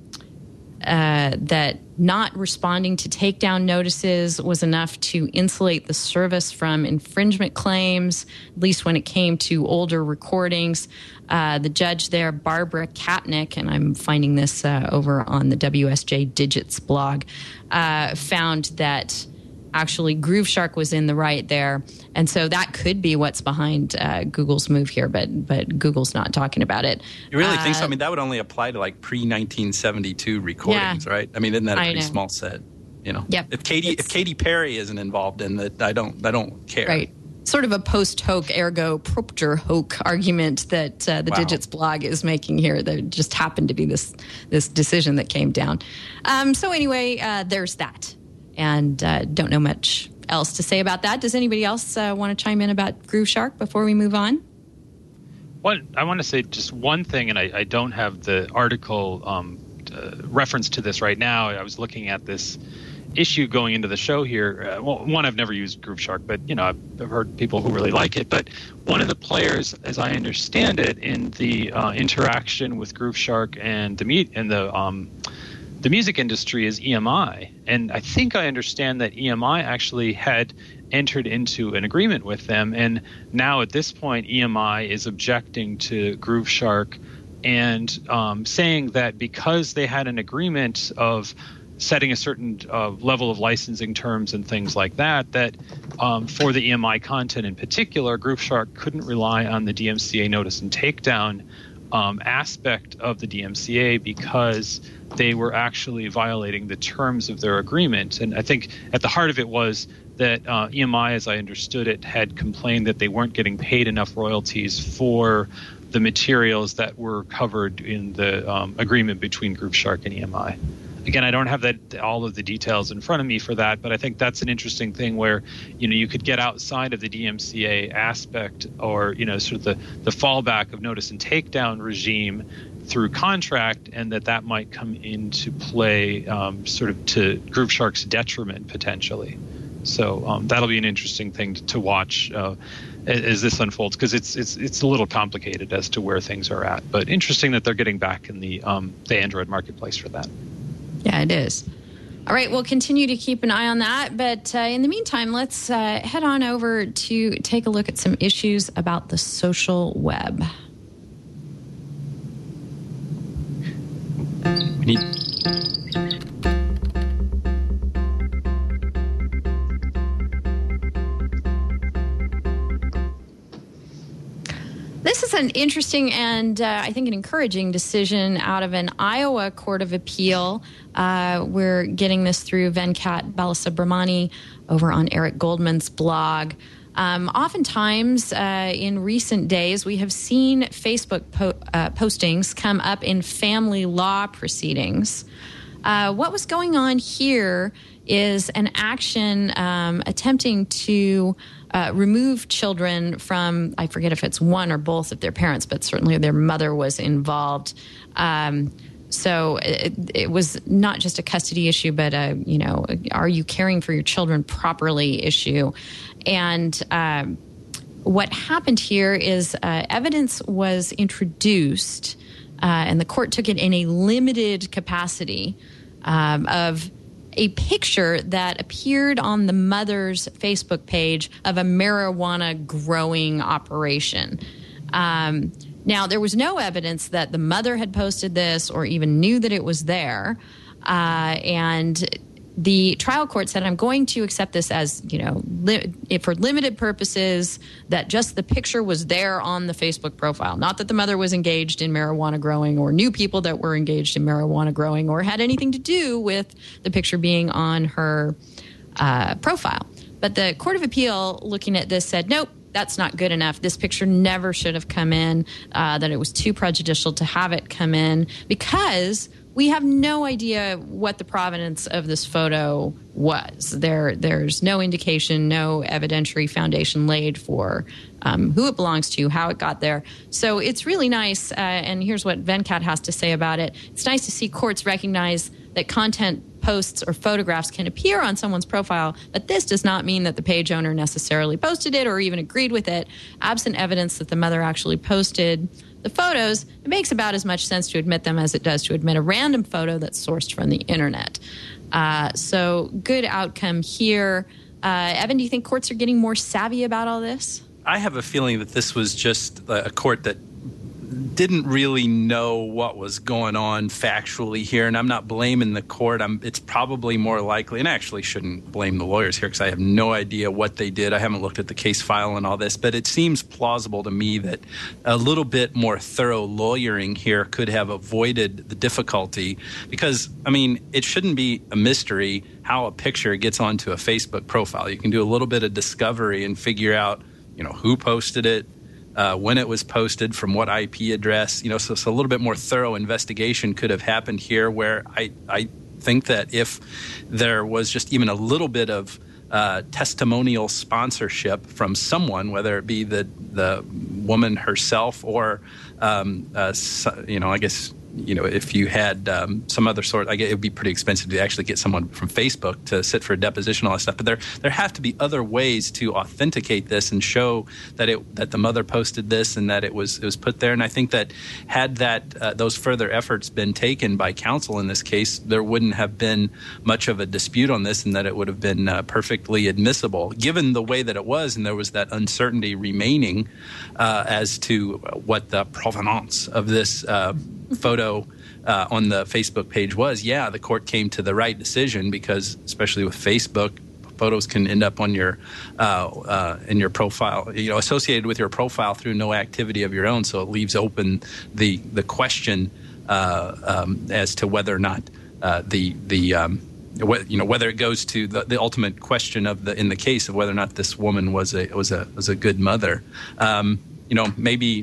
Speaker 1: that not responding to takedown notices was enough to insulate the service from infringement claims, at least when it came to older recordings. The judge there, Barbara Kapnick, and I'm finding this over on the WSJ Digits blog, found that actually Grooveshark was in the right there. And so that could be what's behind Google's move here, but Google's not talking about it.
Speaker 7: You really think so? I mean, that would only apply to like pre-1972 recordings, right? I mean, isn't that a pretty small set?
Speaker 1: Yep.
Speaker 7: If Katy Perry isn't involved in that, I don't care.
Speaker 1: Right. Sort of a post-hoc ergo propter hoc argument that the Digits blog is making here. There just happened to be this decision that came down. So anyway, there's that. And don't know much else to say about that. Does anybody else want to chime in about Grooveshark before we move on?
Speaker 5: I want to say just one thing, and I don't have the article reference to this right now. I was looking at this issue going into the show here. One, I've never used Grooveshark, but I've heard people who really like it. But one of the players, as I understand it, in the interaction with Grooveshark and the music industry is EMI. And I think I understand that EMI actually had entered into an agreement with them. And now at this point, EMI is objecting to Grooveshark and saying that because they had an agreement of setting a certain level of licensing terms and things like that, for the EMI content in particular, Grooveshark couldn't rely on the DMCA notice and takedown aspect of the DMCA because they were actually violating the terms of their agreement. And I think at the heart of it was that EMI, as I understood it, had complained that they weren't getting paid enough royalties for the materials that were covered in the agreement between GroupShark and EMI. Again, I don't have all of the details in front of me for that, but I think that's an interesting thing where, you could get outside of the DMCA aspect, or, sort of the fallback of notice and takedown regime through contract, and that might come into play sort of to GroupShark's detriment potentially. So that'll be an interesting thing to watch as this unfolds, because it's a little complicated as to where things are at. But interesting that they're getting back in the Android marketplace for that.
Speaker 1: Yeah, it is. All right, we'll continue to keep an eye on that. But in the meantime, let's head on over to take a look at some issues about the social web. This is an interesting and I think an encouraging decision out of an Iowa Court of Appeal. We're getting this through Venkat Balasubramani over on Eric Goldman's blog. Oftentimes, in recent days, we have seen Facebook postings come up in family law proceedings. What was going on here is an action attempting to remove children from, I forget if it's one or both of their parents, but certainly their mother was involved. So it was not just a custody issue, but are you caring for your children properly issue? And what happened here is evidence was introduced, and the court took it in a limited capacity of a picture that appeared on the mother's Facebook page of a marijuana growing operation. Now, there was no evidence that the mother had posted this or even knew that it was there. And the trial court said, I'm going to accept this as, for limited purposes, that just the picture was there on the Facebook profile. Not that the mother was engaged in marijuana growing or knew people that were engaged in marijuana growing or had anything to do with the picture being on her profile. But the Court of Appeal, looking at this, said, nope, that's not good enough. This picture never should have come in, that it was too prejudicial to have it come in because we have no idea what the provenance of this photo was. There's no indication, no evidentiary foundation laid for who it belongs to, how it got there. So it's really nice, and here's what Venkat has to say about it. It's nice to see courts recognize that content posts or photographs can appear on someone's profile, but this does not mean that the page owner necessarily posted it or even agreed with it. Absent evidence that the mother actually posted the photos, it makes about as much sense to admit them as it does to admit a random photo that's sourced from the internet. So good outcome here. Evan, do you think courts are getting more savvy about all this?
Speaker 7: I have a feeling that this was just a court that didn't really know what was going on factually here, and I'm not blaming the court. It's probably more likely, and I actually shouldn't blame the lawyers here because I have no idea what they did. I haven't looked at the case file and all this, but it seems plausible to me that a little bit more thorough lawyering here could have avoided the difficulty because, it shouldn't be a mystery how a picture gets onto a Facebook profile. You can do a little bit of discovery and figure out, who posted it, when it was posted, from what IP address, so a little bit more thorough investigation could have happened here where I think that if there was just even a little bit of testimonial sponsorship from someone, whether it be the woman herself or, I guess, if you had some other sort, it would be pretty expensive to actually get someone from Facebook to sit for a deposition, all that stuff. But there have to be other ways to authenticate this and show that the mother posted this and that it was put there. And I think that had those further efforts been taken by counsel in this case, there wouldn't have been much of a dispute on this, and that it would have been perfectly admissible, given the way that it was, and there was that uncertainty remaining as to what the provenance of this photo on the Facebook page was. Yeah, the court came to the right decision because, especially with Facebook, photos can end up on your in your profile, associated with your profile through no activity of your own. So it leaves open the question as to whether or not whether it goes to the ultimate question in the case of whether or not this woman was a good mother. Maybe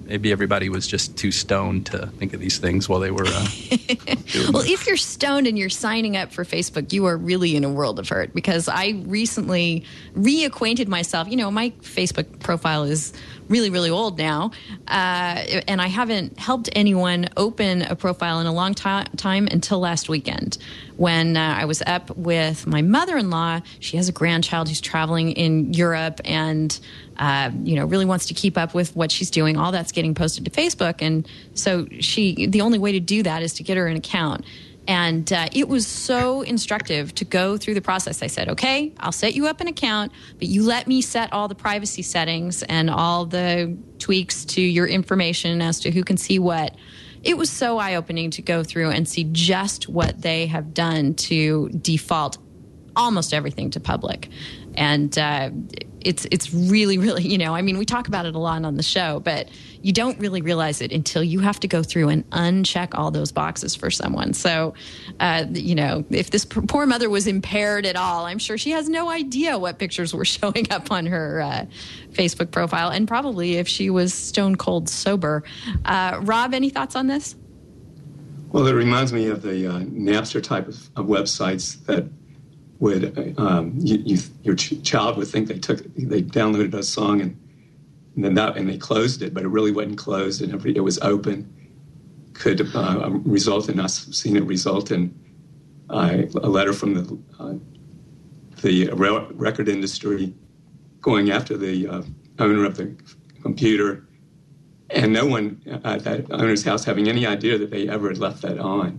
Speaker 7: maybe everybody was just too stoned to think of these things while they were doing
Speaker 1: Well,
Speaker 7: it.
Speaker 1: if you're stoned and you're signing up for Facebook, you are really in a world of hurt, because I recently reacquainted myself. My Facebook profile is really, really old now, and I haven't helped anyone open a profile in a long time until last weekend, when I was up with my mother-in-law. She has a grandchild who's traveling in Europe and really wants to keep up with what she's doing. All that's getting posted to Facebook, and so the only way to do that is to get her an account. And it was so instructive to go through the process. I said, okay, I'll set you up an account, but you let me set all the privacy settings and all the tweaks to your information as to who can see what. It was so eye-opening to go through and see just what they have done to default almost everything to public. And it's really, really, we talk about it a lot on the show, but you don't really realize it until you have to go through and uncheck all those boxes for someone. So, if this poor mother was impaired at all, I'm sure she has no idea what pictures were showing up on her Facebook profile, and probably if she was stone cold sober. Rob, any thoughts on this?
Speaker 6: Well, it reminds me of the Napster type of websites that would your child would think they downloaded a song and they closed it, but it really wasn't closed, and it was open. Could result in us seeing it result in a letter from the record industry going after the owner of the computer, and no one at that owner's house having any idea that they ever had left that on.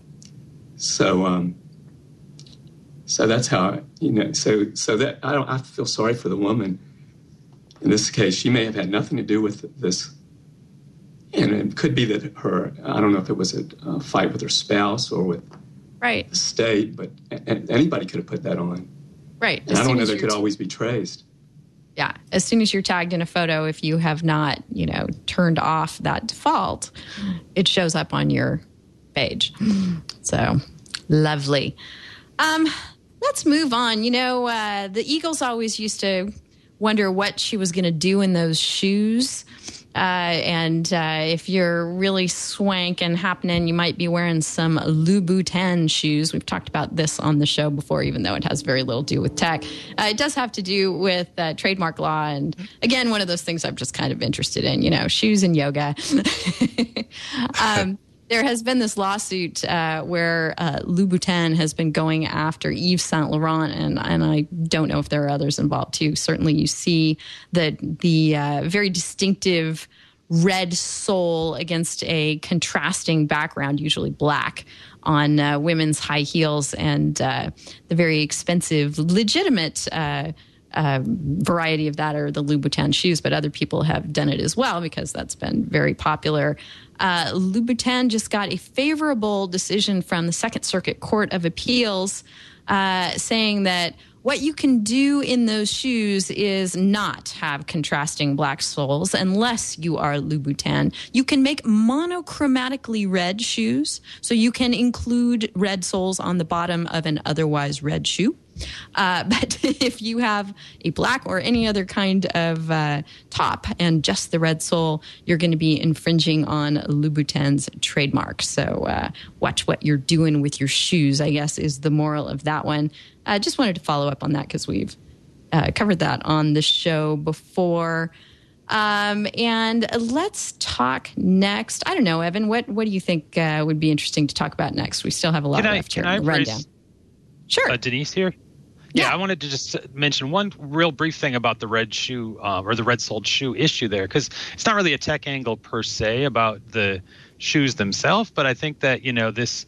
Speaker 6: So that's how, so that I feel sorry for the woman. In this case, she may have had nothing to do with this. And it could be that I don't know if it was a fight with her spouse or with the state, but anybody could have put that on.
Speaker 1: Right.
Speaker 6: And I don't know that it could always be traced.
Speaker 1: Yeah. As soon as you're tagged in a photo, if you have not, turned off that default, it shows up on your page. So lovely. Let's move on. The Eagles always used to wonder what she was going to do in those shoes. And if you're really swank and happening, you might be wearing some Louboutin shoes. We've talked about this on the show before, even though it has very little to do with tech. It does have to do with trademark law. And again, one of those things I'm just kind of interested in, shoes and yoga. There has been this lawsuit where Louboutin has been going after Yves Saint Laurent, and I don't know if there are others involved too. Certainly, you see the very distinctive red sole against a contrasting background, usually black, on women's high heels, and the very expensive, legitimate variety of that are the Louboutin shoes, but other people have done it as well because that's been very popular. Louboutin just got a favorable decision from the Second Circuit Court of Appeals saying that what you can do in those shoes is not have contrasting black soles unless you are Louboutin. You can make monochromatically red shoes, so you can include red soles on the bottom of an otherwise red shoe. But if you have a black or any other kind of top and just the red sole, you're going to be infringing on Louboutin's trademark. So watch what you're doing with your shoes, I guess, is the moral of that one. I just wanted to follow up on that because we've covered that on the show before. And let's talk next. I don't know, Evan, what do you think would be interesting to talk about next? We still have a lot left here in the rundown. Sure.
Speaker 5: Denise here? Yeah, I wanted to just mention one real brief thing about the red shoe or the red-soled shoe issue there, because it's not really a tech angle per se about the shoes themselves, but I think that, this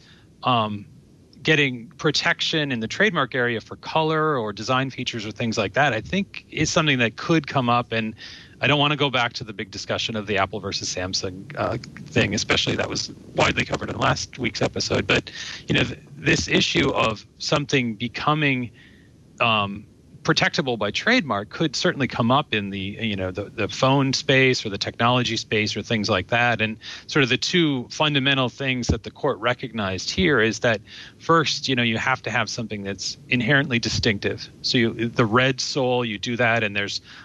Speaker 5: getting protection in the trademark area for color or design features or things like that, I think is something that could come up. And I don't want to go back to the big discussion of the Apple versus Samsung thing, especially that was widely covered in last week's episode. But, this issue of something becoming protectable by trademark could certainly come up in the phone space or the technology space or things like that. And sort of the two fundamental things that the court recognized here is that first, you have to have something that's inherently distinctive. So the red sole, you do that, and there's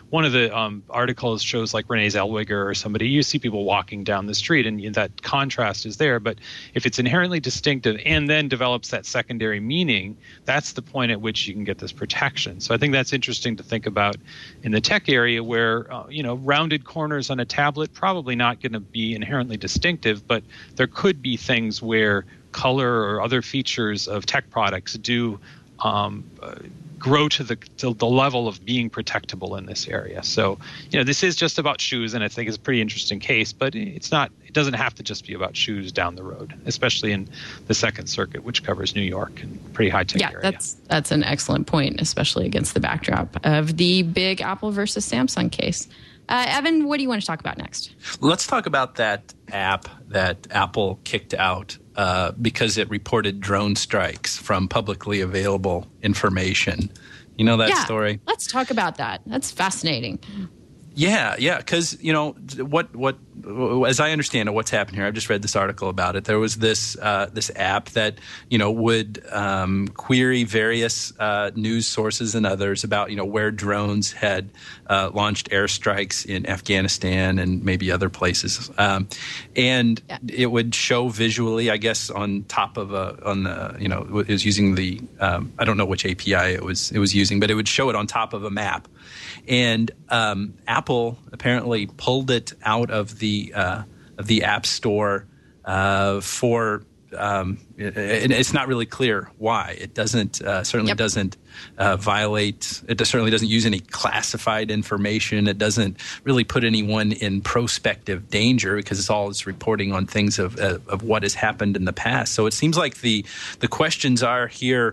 Speaker 5: one of the articles shows like Renee Zellweger or somebody. You see people walking down the street, and that contrast is there. But if it's inherently distinctive and then develops that secondary meaning, that's the point at which you can get this protection. So I think that's interesting to think about in the tech area, where rounded corners on a tablet probably not going to be inherently distinctive, but there could be things where color or other features of tech products do grow to the level of being protectable in this area. So, this is just about shoes, and I think it's a pretty interesting case, but it's not. It doesn't have to just be about shoes down the road, especially in the Second Circuit, which covers New York and pretty high tech area.
Speaker 1: Yeah, that's an excellent point, especially against the backdrop of the big Apple versus Samsung case. Evan, what do you want to talk about next?
Speaker 7: Let's talk about that app that Apple kicked out because it reported drone strikes from publicly available information. You know that story?
Speaker 1: Let's talk about that. That's fascinating.
Speaker 7: Yeah, because what as I understand it, what's happened here. I've just read this article about it. There was this app that would query various news sources and others about where drones had launched airstrikes in Afghanistan and maybe other places, and it would show visually, I guess, on top of it was using the I don't know which API it was using, but it would show it on top of a map. And Apple apparently pulled it out of the App Store for and it's not really clear why. It doesn't doesn't violate. It certainly doesn't use any classified information. It doesn't really put anyone in prospective danger because it's reporting on things of what has happened in the past. So it seems like the questions are here.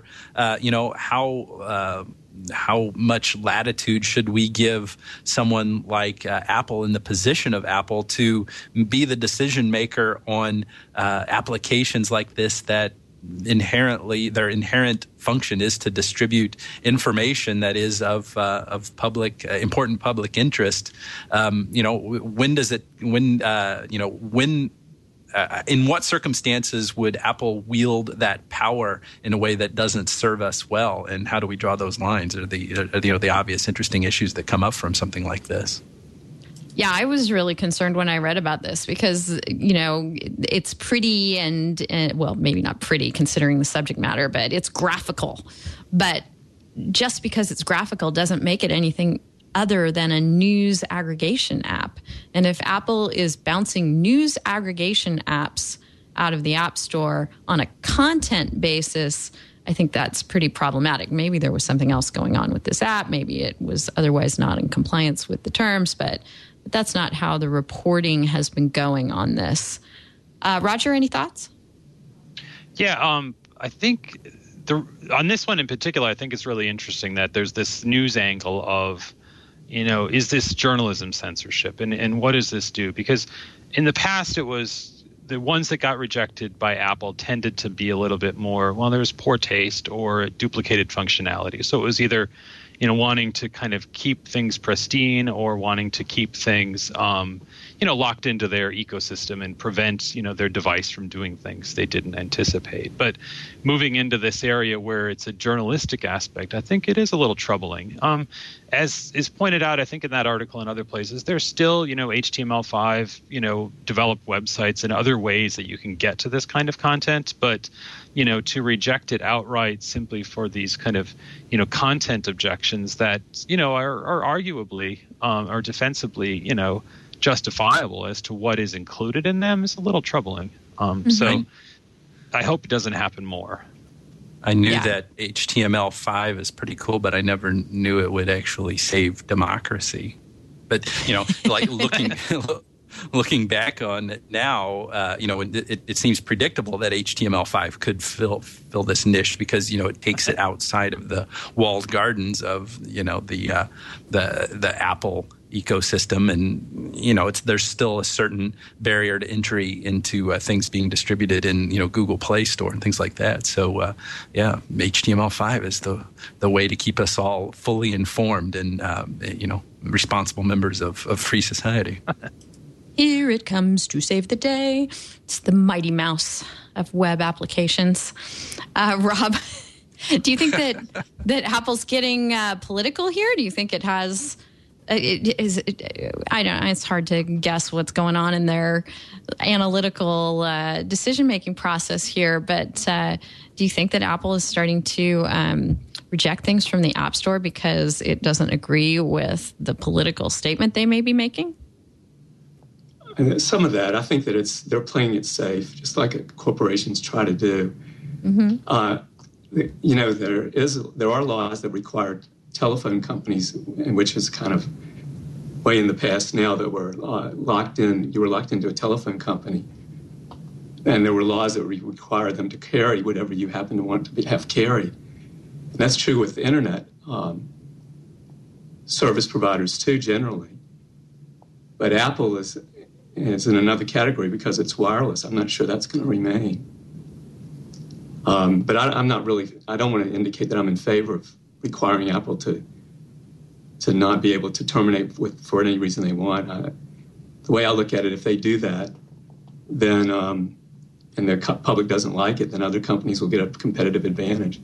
Speaker 7: How much latitude should we give someone like Apple in the position of Apple to be the decision maker on applications like this that inherently their inherent function is to distribute information that is of public important public interest? In what circumstances would Apple wield that power in a way that doesn't serve us well, and how do we draw those lines? Are the obvious, interesting issues that come up from something like this?
Speaker 1: Yeah, I was really concerned when I read about this because, it's pretty and well, maybe not pretty considering the subject matter, but it's graphical. But just because it's graphical doesn't make it anything other than a news aggregation app. And if Apple is bouncing news aggregation apps out of the App Store on a content basis, I think that's pretty problematic. Maybe there was something else going on with this app. Maybe it was otherwise not in compliance with the terms, but that's not how the reporting has been going on this. Roger, any thoughts?
Speaker 5: Yeah, I think on this one in particular, I think it's really interesting that there's this news angle of, is this journalism censorship? And what does this do? Because in the past, it was the ones that got rejected by Apple tended to be a little bit more, there was poor taste or duplicated functionality. So it was either, wanting to kind of keep things pristine or wanting to keep things, locked into their ecosystem and prevent, their device from doing things they didn't anticipate. But moving into this area where it's a journalistic aspect, I think it is a little troubling. As is pointed out, I think in that article and other places, there's still, HTML5, developed websites and other ways that you can get to this kind of content. But, to reject it outright simply for these kind of, content objections that, are arguably or defensively, justifiable as to what is included in them is a little troubling. So I hope it doesn't happen more.
Speaker 7: I knew that HTML5 is pretty cool, but I never knew it would actually save democracy. But, like looking back on it now, it seems predictable that HTML5 could fill this niche because, it takes it outside of the walled gardens of, the Apple ecosystem, and there's still a certain barrier to entry into things being distributed in Google Play Store and things like that. So HTML5 is the way to keep us all fully informed and responsible members of free society.
Speaker 1: Here it comes to save the day. It's the Mighty Mouse of web applications. Rob, do you think that Apple's getting political here? Do you think it has I don't know. It's hard to guess what's going on in their analytical decision-making process here. But do you think that Apple is starting to reject things from the App Store because it doesn't agree with the political statement they may be making?
Speaker 6: And some of that, I think that they're playing it safe, just like corporations try to do. Mm-hmm. There are laws that require telephone companies, which is kind of way in the past now, that were locked in. You were locked into a telephone company, and there were laws that require them to carry whatever you happen to want to have carried. And that's true with internet service providers too, generally. But Apple is in another category because it's wireless. I'm not sure that's going to remain. But I'm not really. I don't want to indicate that I'm in favor of requiring Apple to not be able to terminate for any reason they want. The way I look at it, if they do that, then and the public doesn't like it, then other companies will get a competitive advantage.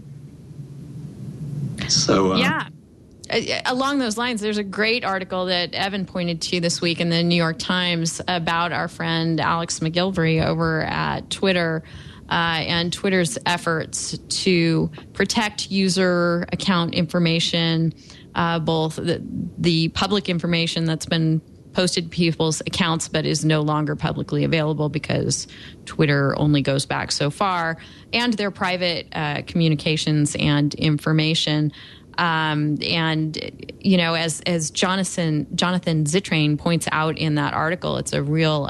Speaker 6: So
Speaker 1: yeah. Along those lines, there's a great article that Evan pointed to this week in the New York Times about our friend Alex McGilvery over at Twitter and Twitter's efforts to protect user account information, both the public information that's been posted to people's accounts but is no longer publicly available because Twitter only goes back so far, and their private communications and information. And, you know, as Jonathan Zittrain points out in that article, it's a real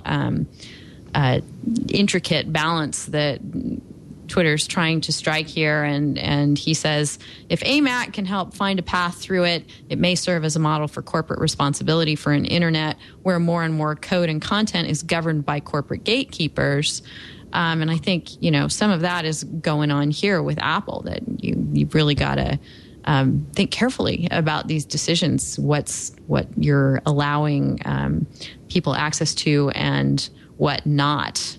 Speaker 1: intricate balance that Twitter's trying to strike here. And he says, if AMAC can help find a path through it, it may serve as a model for corporate responsibility for an internet where more and more code and content is governed by corporate gatekeepers. And I think, you know, some of that is going on here with Apple, that you've really got to think carefully about these decisions, what you're allowing people access to and what not.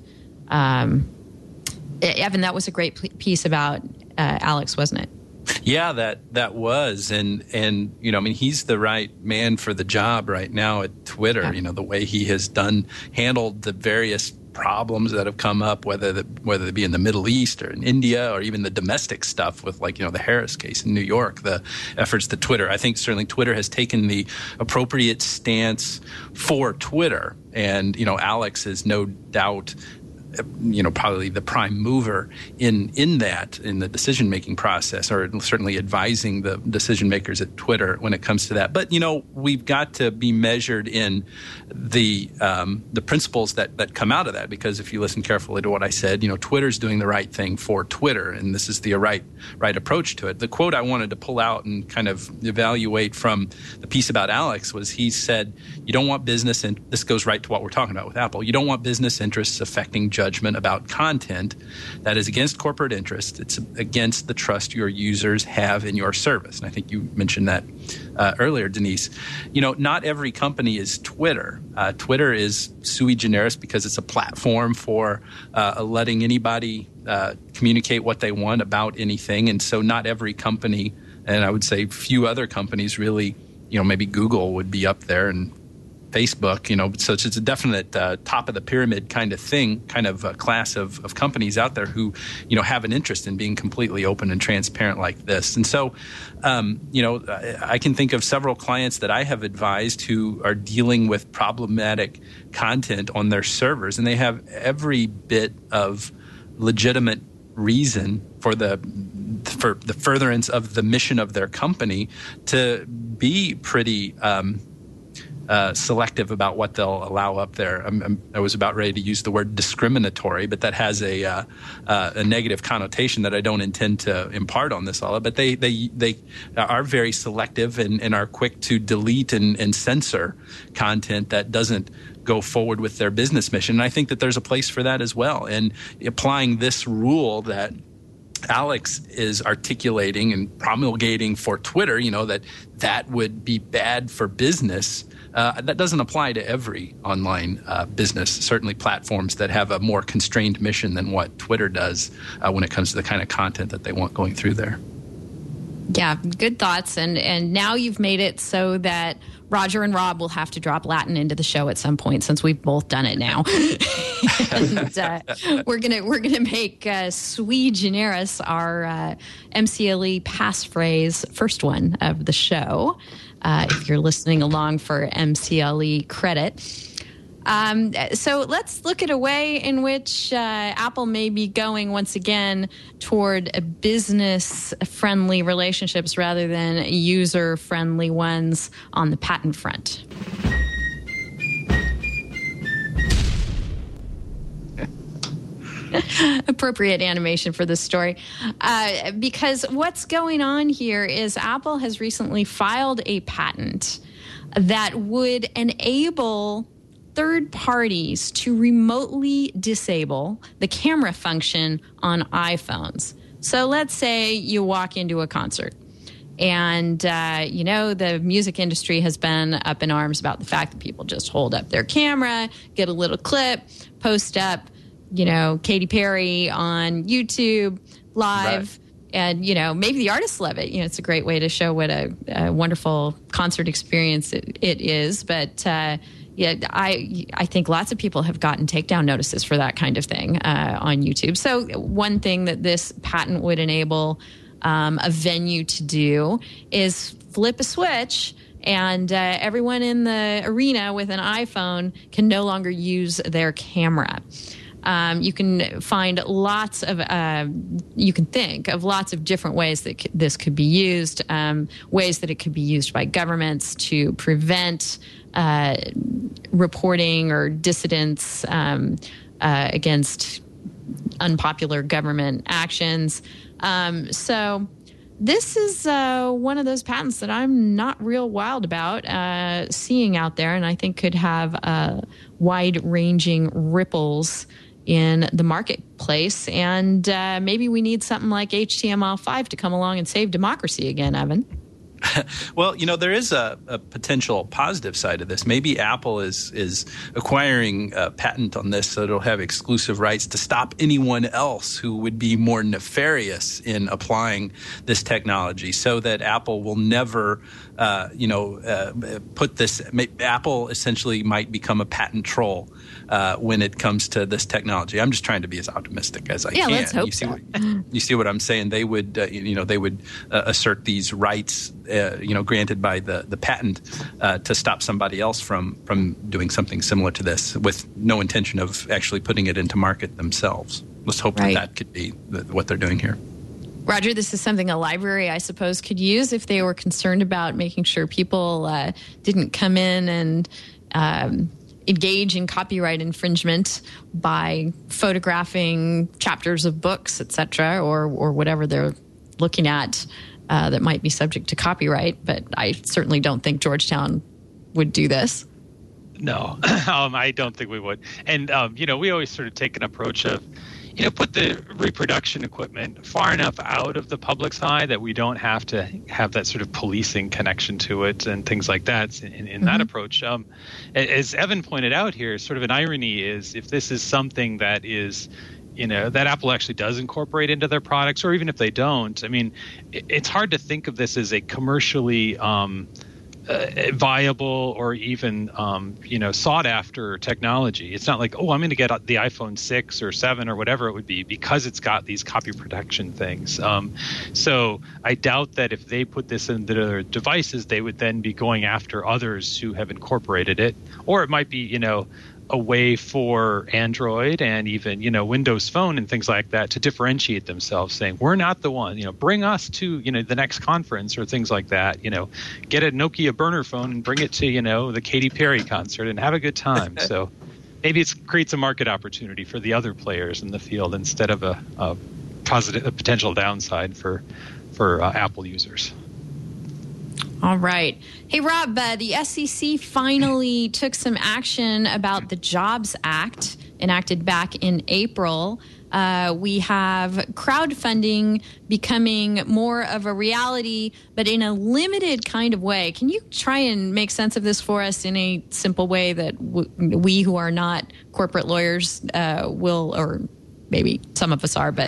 Speaker 1: Evan, that was a great piece about Alex, wasn't it?
Speaker 7: Yeah, that was, and you know, I mean, he's the right man for the job right now at Twitter. Yeah. You know, the way he has handled the various problems that have come up, whether they be in the Middle East or in India or even the domestic stuff with, like, you know, the Harris case in New York, the efforts that Twitter, I think certainly Twitter has taken the appropriate stance for Twitter. And, you know, Alex is no doubt, you know, probably the prime mover in the decision-making process, or certainly advising the decision makers at Twitter when it comes to that. But, you know, we've got to be measured in the principles that come out of that, because if you listen carefully to what I said, you know, Twitter's doing the right thing for Twitter, and this is the right approach to it. The quote I wanted to pull out and kind of evaluate from the piece about Alex was, he said, you don't want business, and this goes right to what we're talking about with Apple, you don't want business interests affecting judgment about content that is against corporate interests. It's against the trust your users have in your service. And I think you mentioned that earlier, Denise. You know, not every company is Twitter. Twitter is sui generis because it's a platform for letting anybody communicate what they want about anything. And so not every company, and I would say few other companies really, you know, maybe Google would be up there and Facebook, you know, so it's a definite top of the pyramid kind of thing, kind of a class of companies out there who, you know, have an interest in being completely open and transparent like this. And so, you know, I can think of several clients that I have advised who are dealing with problematic content on their servers, and they have every bit of legitimate reason for the furtherance of the mission of their company to be pretty selective about what they'll allow up there. I was about ready to use the word discriminatory, but that has a negative connotation that I don't intend to impart on this, Alla. But they are very selective and are quick to delete and censor content that doesn't go forward with their business mission. And I think that there's a place for that as well. And applying this rule that Alex is articulating and promulgating for Twitter, you know, that would be bad for business. That doesn't apply to every online business, certainly platforms that have a more constrained mission than what Twitter does when it comes to the kind of content that they want going through there.
Speaker 1: Yeah, good thoughts. And now you've made it so that Roger and Rob will have to drop Latin into the show at some point, since we've both done it now. And we're gonna make sui generis our MCLE passphrase, first one of the show. If you're listening along for MCLE credit. So let's look at a way in which Apple may be going once again toward business-friendly relationships rather than user-friendly ones on the patent front. Appropriate animation for this story. Because what's going on here is Apple has recently filed a patent that would enable third parties to remotely disable the camera function on iPhones. So let's say you walk into a concert and, the music industry has been up in arms about the fact that people just hold up their camera, get a little clip, post up, Katy Perry on YouTube live. Right. And, maybe the artists love it. It's a great way to show what a wonderful concert experience it is. But, I think lots of people have gotten takedown notices for that kind of thing on YouTube. So one thing that this patent would enable a venue to do is flip a switch, and everyone in the arena with an iPhone can no longer use their camera. You can find you can think of lots of different ways that this could be used, ways that it could be used by governments to prevent reporting or dissidents against unpopular government actions. So this is one of those patents that I'm not real wild about seeing out there, and I think could have wide-ranging ripples in the marketplace. And maybe we need something like HTML5 to come along and save democracy again, Evan.
Speaker 7: Well, there is a potential positive side of this. Maybe Apple is acquiring a patent on this so it'll have exclusive rights to stop anyone else who would be more nefarious in applying this technology, so that Apple will never, put this. Apple essentially might become a patent troll when it comes to this technology. I'm just trying to be as optimistic as I can.
Speaker 1: Let's hope so.
Speaker 7: You see what I'm saying? They would, assert these rights, granted by the patent to stop somebody else from doing something similar to this, with no intention of actually putting it into market themselves. Let's hope that could be what they're doing here.
Speaker 1: Roger, this is something a library, I suppose, could use if they were concerned about making sure people didn't come in and engage in copyright infringement by photographing chapters of books, etc., or whatever they're looking at that might be subject to copyright. But I certainly don't think Georgetown would do this.
Speaker 5: No, I don't think we would. And, we always sort of take an approach of, put the reproduction equipment far enough out of the public's eye that we don't have to have that sort of policing connection to it and things like that in that approach. As Evan pointed out here, sort of an irony is if this is something that is, that Apple actually does incorporate into their products, or even if they don't, I mean, it's hard to think of this as a commercially viable or even sought after technology. It's not like, I'm going to get the iPhone 6 or 7 or whatever it would be because it's got these copy protection things. So I doubt that if they put this into their devices, they would then be going after others who have incorporated it. Or it might be, a way for Android and even, Windows Phone and things like that to differentiate themselves, saying, we're not the one, bring us to, the next conference or things like that, get a Nokia burner phone and bring it to, the Katy Perry concert and have a good time. So maybe it creates a market opportunity for the other players in the field instead of a potential downside for Apple users.
Speaker 1: All right. Hey, Rob, the SEC finally took some action about the Jobs Act enacted back in April. We have crowdfunding becoming more of a reality, but in a limited kind of way. Can you try and make sense of this for us in a simple way that we who are not corporate lawyers will, or maybe some of us are, but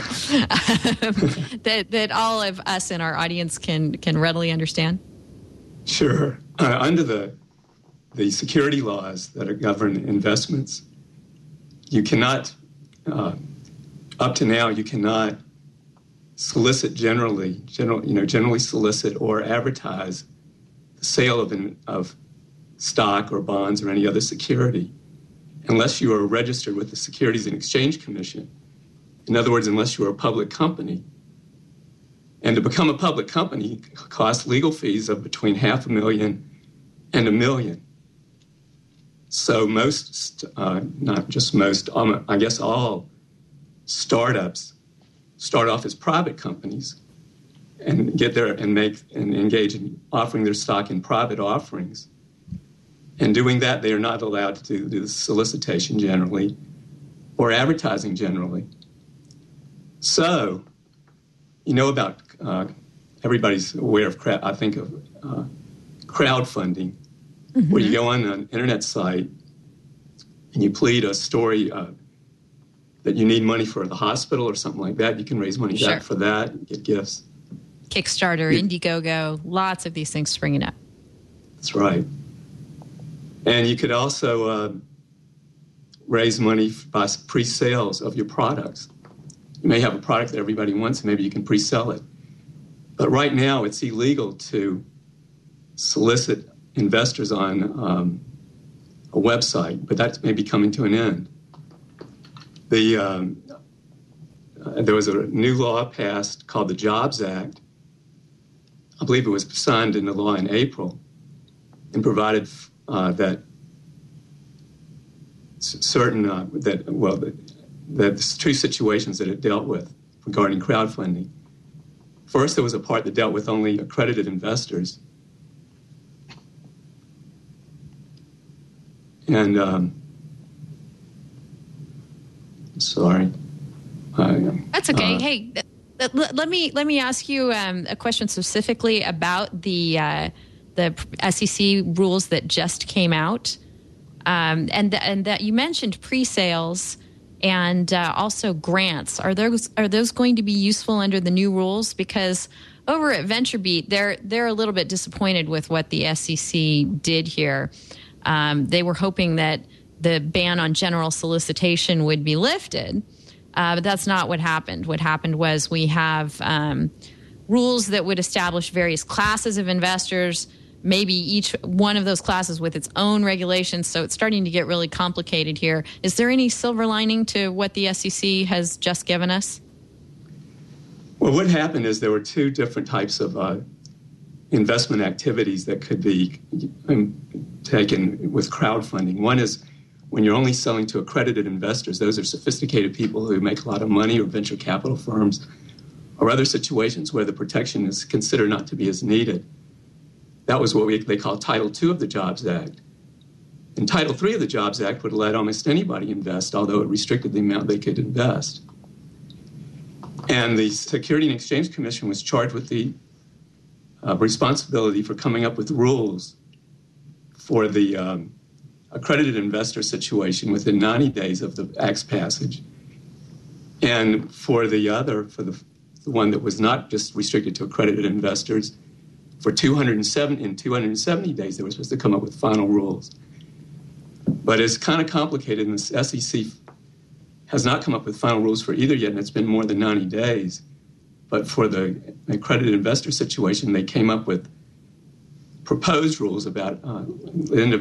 Speaker 1: that all of us in our audience can readily understand?
Speaker 6: Sure. Under the security laws that govern investments, you cannot, up to now, you cannot solicit generally solicit or advertise the sale of stock or bonds or any other security unless you are registered with the Securities and Exchange Commission. In other words, unless you are a public company. And to become a public company costs legal fees of between $500,000 and $1 million. So most, not just most, I guess all startups start off as private companies and get there and engage in offering their stock in private offerings. And doing that, they are not allowed to do the solicitation generally or advertising generally. So, about everybody's aware of, crowdfunding, where you go on an internet site and you plead a story that you need money for the hospital or something like that. You can raise money back for that and get gifts.
Speaker 1: Kickstarter, Indiegogo, lots of these things springing up.
Speaker 6: That's right. And you could also raise money by pre-sales of your products. You may have a product that everybody wants, and maybe you can pre-sell it. But right now, it's illegal to solicit investors on a website, but that may be coming to an end. There was a new law passed called the Jobs Act. I believe it was signed into law in April and provided that there's two situations that it dealt with regarding crowdfunding. First, there was a part that dealt with only accredited investors. And, sorry.
Speaker 1: That's okay. Hey, let me ask you a question specifically about the SEC rules that just came out, and that you mentioned pre-sales and also grants. Are those going to be useful under the new rules? Because over at VentureBeat, they're a little bit disappointed with what the SEC did here. They were hoping that the ban on general solicitation would be lifted, but that's not what happened. What happened was we have rules that would establish various classes of investors, maybe each one of those classes with its own regulations. So it's starting to get really complicated here. Is there any silver lining to what the SEC has just given us?
Speaker 6: Well, what happened is there were two different types of investment activities that could be taken with crowdfunding. One is when you're only selling to accredited investors. Those are sophisticated people who make a lot of money, or venture capital firms, or other situations where the protection is considered not to be as needed. That was what they call Title II of the Jobs Act. And Title III of the Jobs Act would let almost anybody invest, although it restricted the amount they could invest. And the Securities and Exchange Commission was charged with the responsibility for coming up with rules for the accredited investor situation within 90 days of the Act's passage. And for the one that was not just restricted to accredited investors, in 270 days, they were supposed to come up with final rules. But it's kind of complicated, and the SEC has not come up with final rules for either yet, and it's been more than 90 days. But for the accredited investor situation, they came up with proposed rules about the end of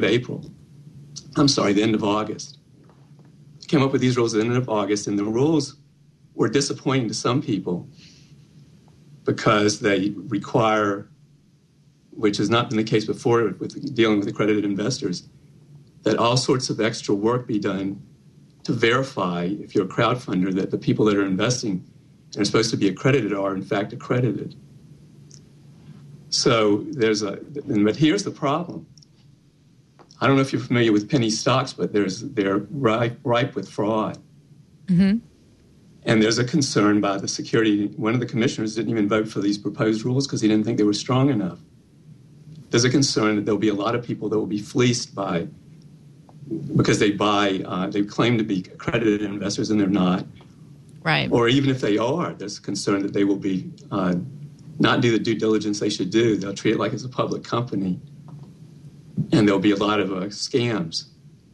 Speaker 6: August. Came up with these rules at the end of August, and the rules were disappointing to some people because they require, which has not been the case before with dealing with accredited investors, that all sorts of extra work be done to verify, if you're a crowdfunder, that the people that are investing and are supposed to be accredited are in fact accredited. So but here's the problem. I don't know if you're familiar with penny stocks, but they're ripe with fraud. Mm-hmm. And there's a concern by the security. One of the commissioners didn't even vote for these proposed rules because he didn't think they were strong enough. There's a concern that there'll be a lot of people that will be fleeced because they claim to be accredited investors and they're not,
Speaker 1: Right.
Speaker 6: Or even if they are, there's a concern that they will be not do the due diligence they should do. They'll treat it like it's a public company, and there'll be a lot of scams.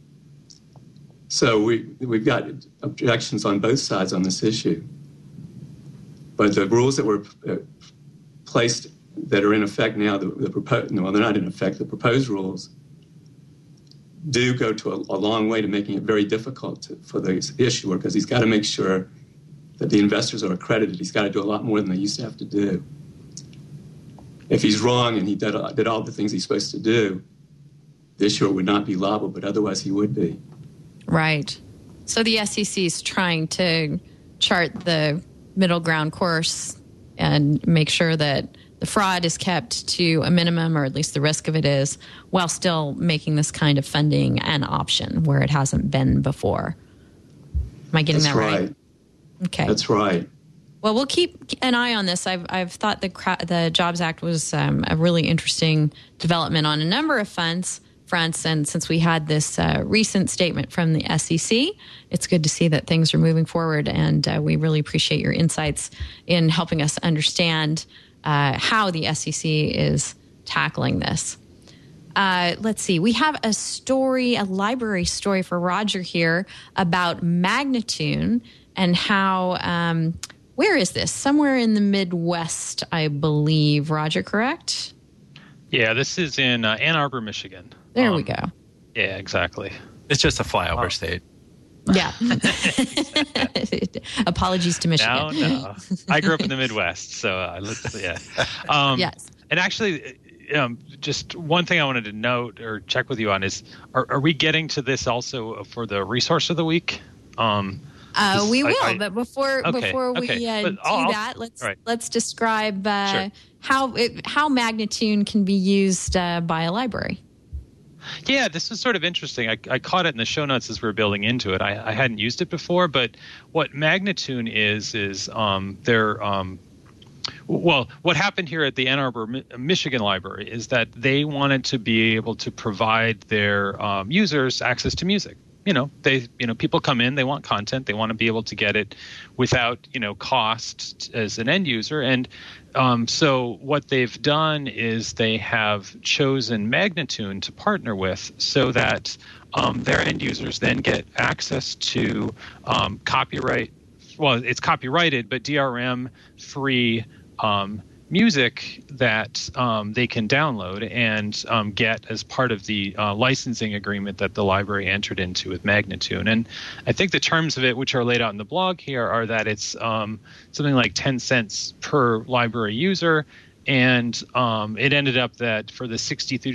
Speaker 6: So we've got objections on both sides on this issue. But the rules that were placed that are in effect now, they're not in effect. The proposed rules do go to a long way to making it very difficult for the issuer, because he's got to make sure that the investors are accredited. He's got to do a lot more than they used to have to do. If he's wrong and he did all the things he's supposed to do, the issuer would not be liable, but otherwise he would be.
Speaker 1: Right. So the SEC is trying to chart the middle ground course and make sure that the fraud is kept to a minimum, or at least the risk of it is, while still making this kind of funding an option where it hasn't been before. Am I getting that right? Okay.
Speaker 6: That's right.
Speaker 1: Well, we'll keep an eye on this. I've thought the Jobs Act was a really interesting development on a number of fronts. And since we had this recent statement from the SEC, it's good to see that things are moving forward. And we really appreciate your insights in helping us understand how the SEC is tackling this. Let's see. We have a library story for Roger here about Magnatune and how, where is this? Somewhere in the Midwest, I believe. Roger, correct?
Speaker 5: Yeah, this is in Ann Arbor, Michigan.
Speaker 1: There we go.
Speaker 5: Yeah, exactly.
Speaker 7: It's just a flyover state.
Speaker 1: Yeah. Apologies to Michigan.
Speaker 5: No. I grew up in the Midwest, so yeah.
Speaker 1: Yes.
Speaker 5: And actually, just one thing I wanted to note or check with you on is, are we getting to this also for the resource of the week?
Speaker 1: We will, but before we do that, let's describe how Magnatune can be used by a library.
Speaker 5: Yeah, this is sort of interesting. I caught it in the show notes as we were building into it. I hadn't used it before, but what Magnatune is what happened here at the Ann Arbor, Michigan Library is that they wanted to be able to provide their users access to music. People come in, they want content, they want to be able to get it without, cost as an end user. And so what they've done is they have chosen Magnatune to partner with so that their end users then get access to copyright. Well, it's copyrighted, but DRM-free music that they can download and get as part of the licensing agreement that the library entered into with Magnatune. And I think the terms of it, which are laid out in the blog here, are that it's something like 10 cents per library user. And it ended up that for the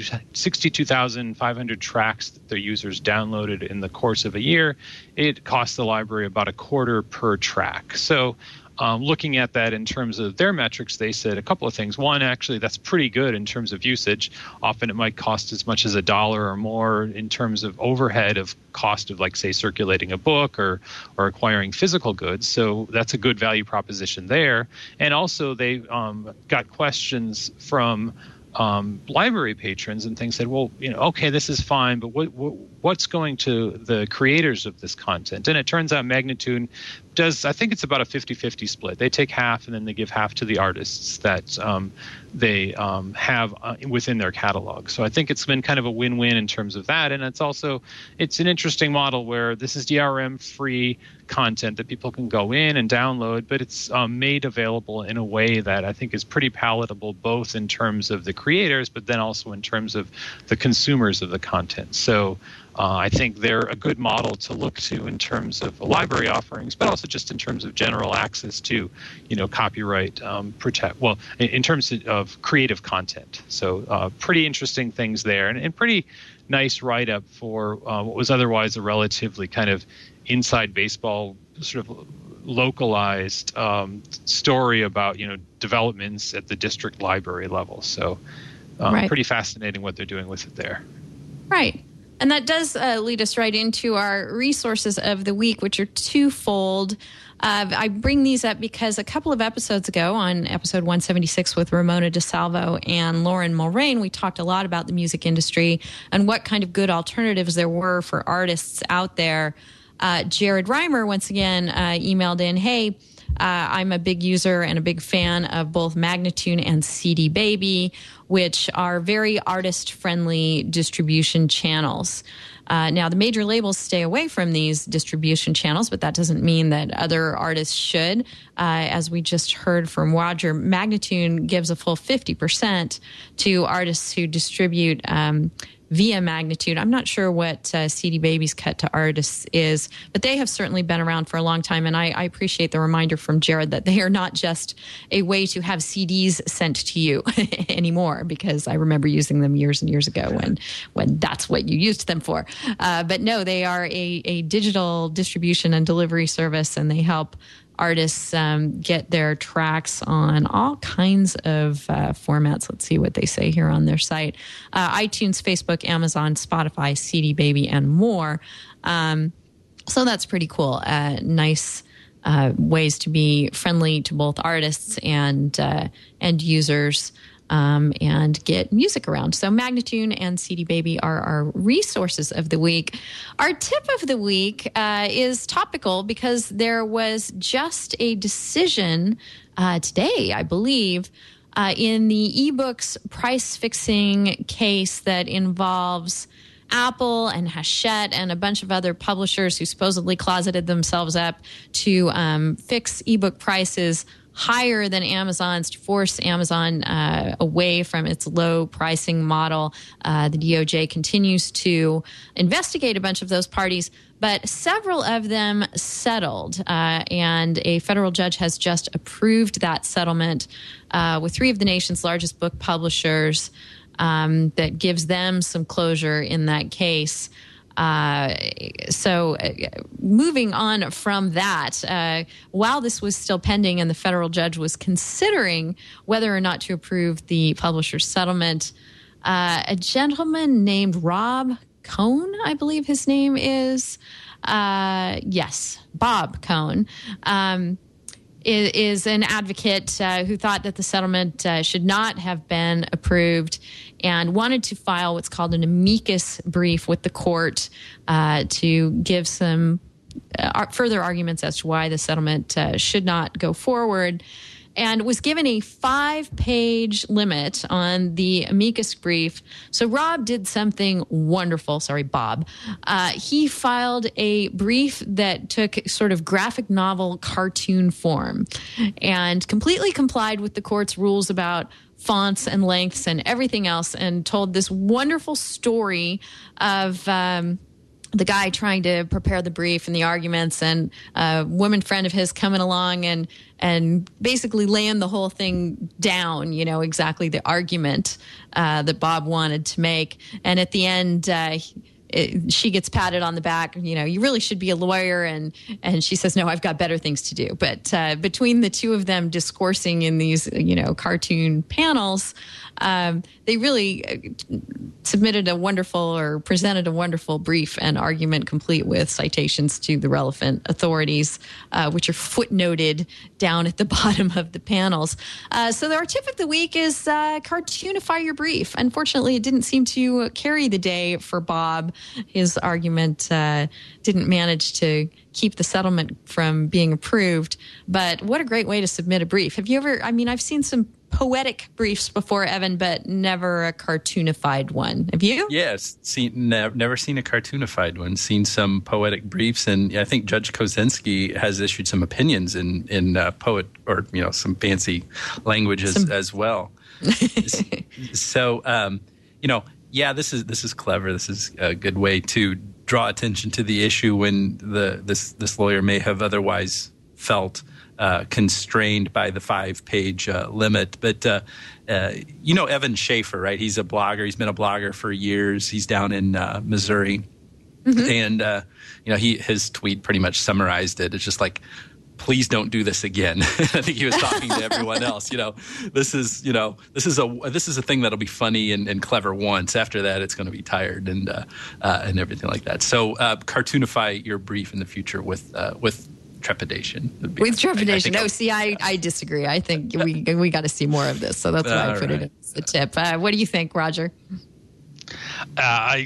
Speaker 5: 62,500 tracks that their users downloaded in the course of a year, it cost the library about $0.25 per track. So looking at that in terms of their metrics, they said a couple of things. One, actually, that's pretty good in terms of usage. Often it might cost as much as $1 or more in terms of overhead of cost of, like, say, circulating a book or acquiring physical goods. So that's a good value proposition there. And also they got questions from library patrons and things said, well, okay, this is fine, but what's going to the creators of this content? And it turns out Magnatune does, I think it's about a 50-50 split. They take half and then they give half to the artists that they have within their catalog. So I think it's been kind of a win-win in terms of that. And it's an interesting model where this is DRM-free content that people can go in and download, but it's made available in a way that I think is pretty palatable, both in terms of the creators, but then also in terms of the consumers of the content. So I think they're a good model to look to in terms of library offerings, but also just in terms of general access to, copyright protect. Well, in terms of creative content. So pretty interesting things there, and pretty nice write-up for what was otherwise a relatively kind of inside baseball sort of localized story about, developments at the district library level. So pretty fascinating what they're doing with it there.
Speaker 1: Right. And that does lead us right into our resources of the week, which are twofold. I bring these up because a couple of episodes ago, on episode 176 with Ramona DeSalvo and Lauren Mulrain, we talked a lot about the music industry and what kind of good alternatives there were for artists out there Jared Reimer, once again, emailed in, hey, I'm a big user and a big fan of both Magnatune and CD Baby, which are very artist-friendly distribution channels. Now, the major labels stay away from these distribution channels, but that doesn't mean that other artists should. As we just heard from Roger, Magnatune gives a full 50% to artists who distribute via Magnatune. I'm not sure what CD Baby's cut to artists is, but they have certainly been around for a long time. And I appreciate the reminder from Jared that they are not just a way to have CDs sent to you anymore, because I remember using them years and years ago when that's what you used them for. But no, they are a digital distribution and delivery service, and they help artists get their tracks on all kinds of formats. Let's see what they say here on their site. iTunes, Facebook, Amazon, Spotify, CD Baby, and more. So that's pretty cool. Nice ways to be friendly to both artists and users. And get music around. So Magnatune and CD Baby are our resources of the week. Our tip of the week is topical because there was just a decision today, I believe, in the ebooks price fixing case that involves Apple and Hachette and a bunch of other publishers who supposedly closeted themselves up to fix ebook prices higher than Amazon's, to force Amazon away from its low pricing model. The DOJ continues to investigate a bunch of those parties, but several of them settled, and a federal judge has just approved that settlement with 3 of the nation's largest book publishers. That gives them some closure in that case. So moving on from that, while this was still pending and the federal judge was considering whether or not to approve the publisher's settlement, a gentleman named Rob Cohn, I believe his name is, yes, Bob Cohn, is an advocate who thought that the settlement should not have been approved and wanted to file what's called an amicus brief with the court to give some further arguments as to why the settlement should not go forward, and was given a 5-page limit on the amicus brief. So Rob did something wonderful. Sorry, Bob. He filed a brief that took sort of graphic novel cartoon form and completely complied with the court's rules about fonts and lengths and everything else, and told this wonderful story of the guy trying to prepare the brief and the arguments, and a woman friend of his coming along and basically laying the whole thing down, you know, exactly the argument that Bob wanted to make. And at the end, she gets patted on the back, you know, you really should be a lawyer. And she says, no, I've got better things to do. But between the two of them discoursing in these, you know, cartoon panels, they really submitted a wonderful, or presented a wonderful brief and argument complete with citations to the relevant authorities, which are footnoted down at the bottom of the panels. So our tip of the week is cartoonify your brief. Unfortunately, it didn't seem to carry the day for Bob. His argument didn't manage to keep the settlement from being approved. But what a great way to submit a brief. Have you ever, I mean, I've seen some poetic briefs before, Evan, but never a cartoonified one. Have you?
Speaker 7: Yes, never seen a cartoonified one. Seen some poetic briefs, and I think Judge Kozinski has issued some opinions in poet, or you know, some fancy language as well. So, you know, yeah, this is clever. This is a good way to draw attention to the issue when this lawyer may have otherwise felt constrained by the 5-page limit. But, you know, Evan Schaefer, right? He's a blogger. He's been a blogger for years. He's down in Missouri. Mm-hmm. And, you know, his tweet pretty much summarized it. It's just like, please don't do this again. I think he was talking to everyone else. You know, this is a thing that'll be funny and clever once. After that, it's going to be tired and everything like that. So cartoonify your brief in the future with trepidation.
Speaker 1: With trepidation. I disagree. I think we got to see more of this. So that's why I put it as a tip. What do you think, Roger?
Speaker 5: I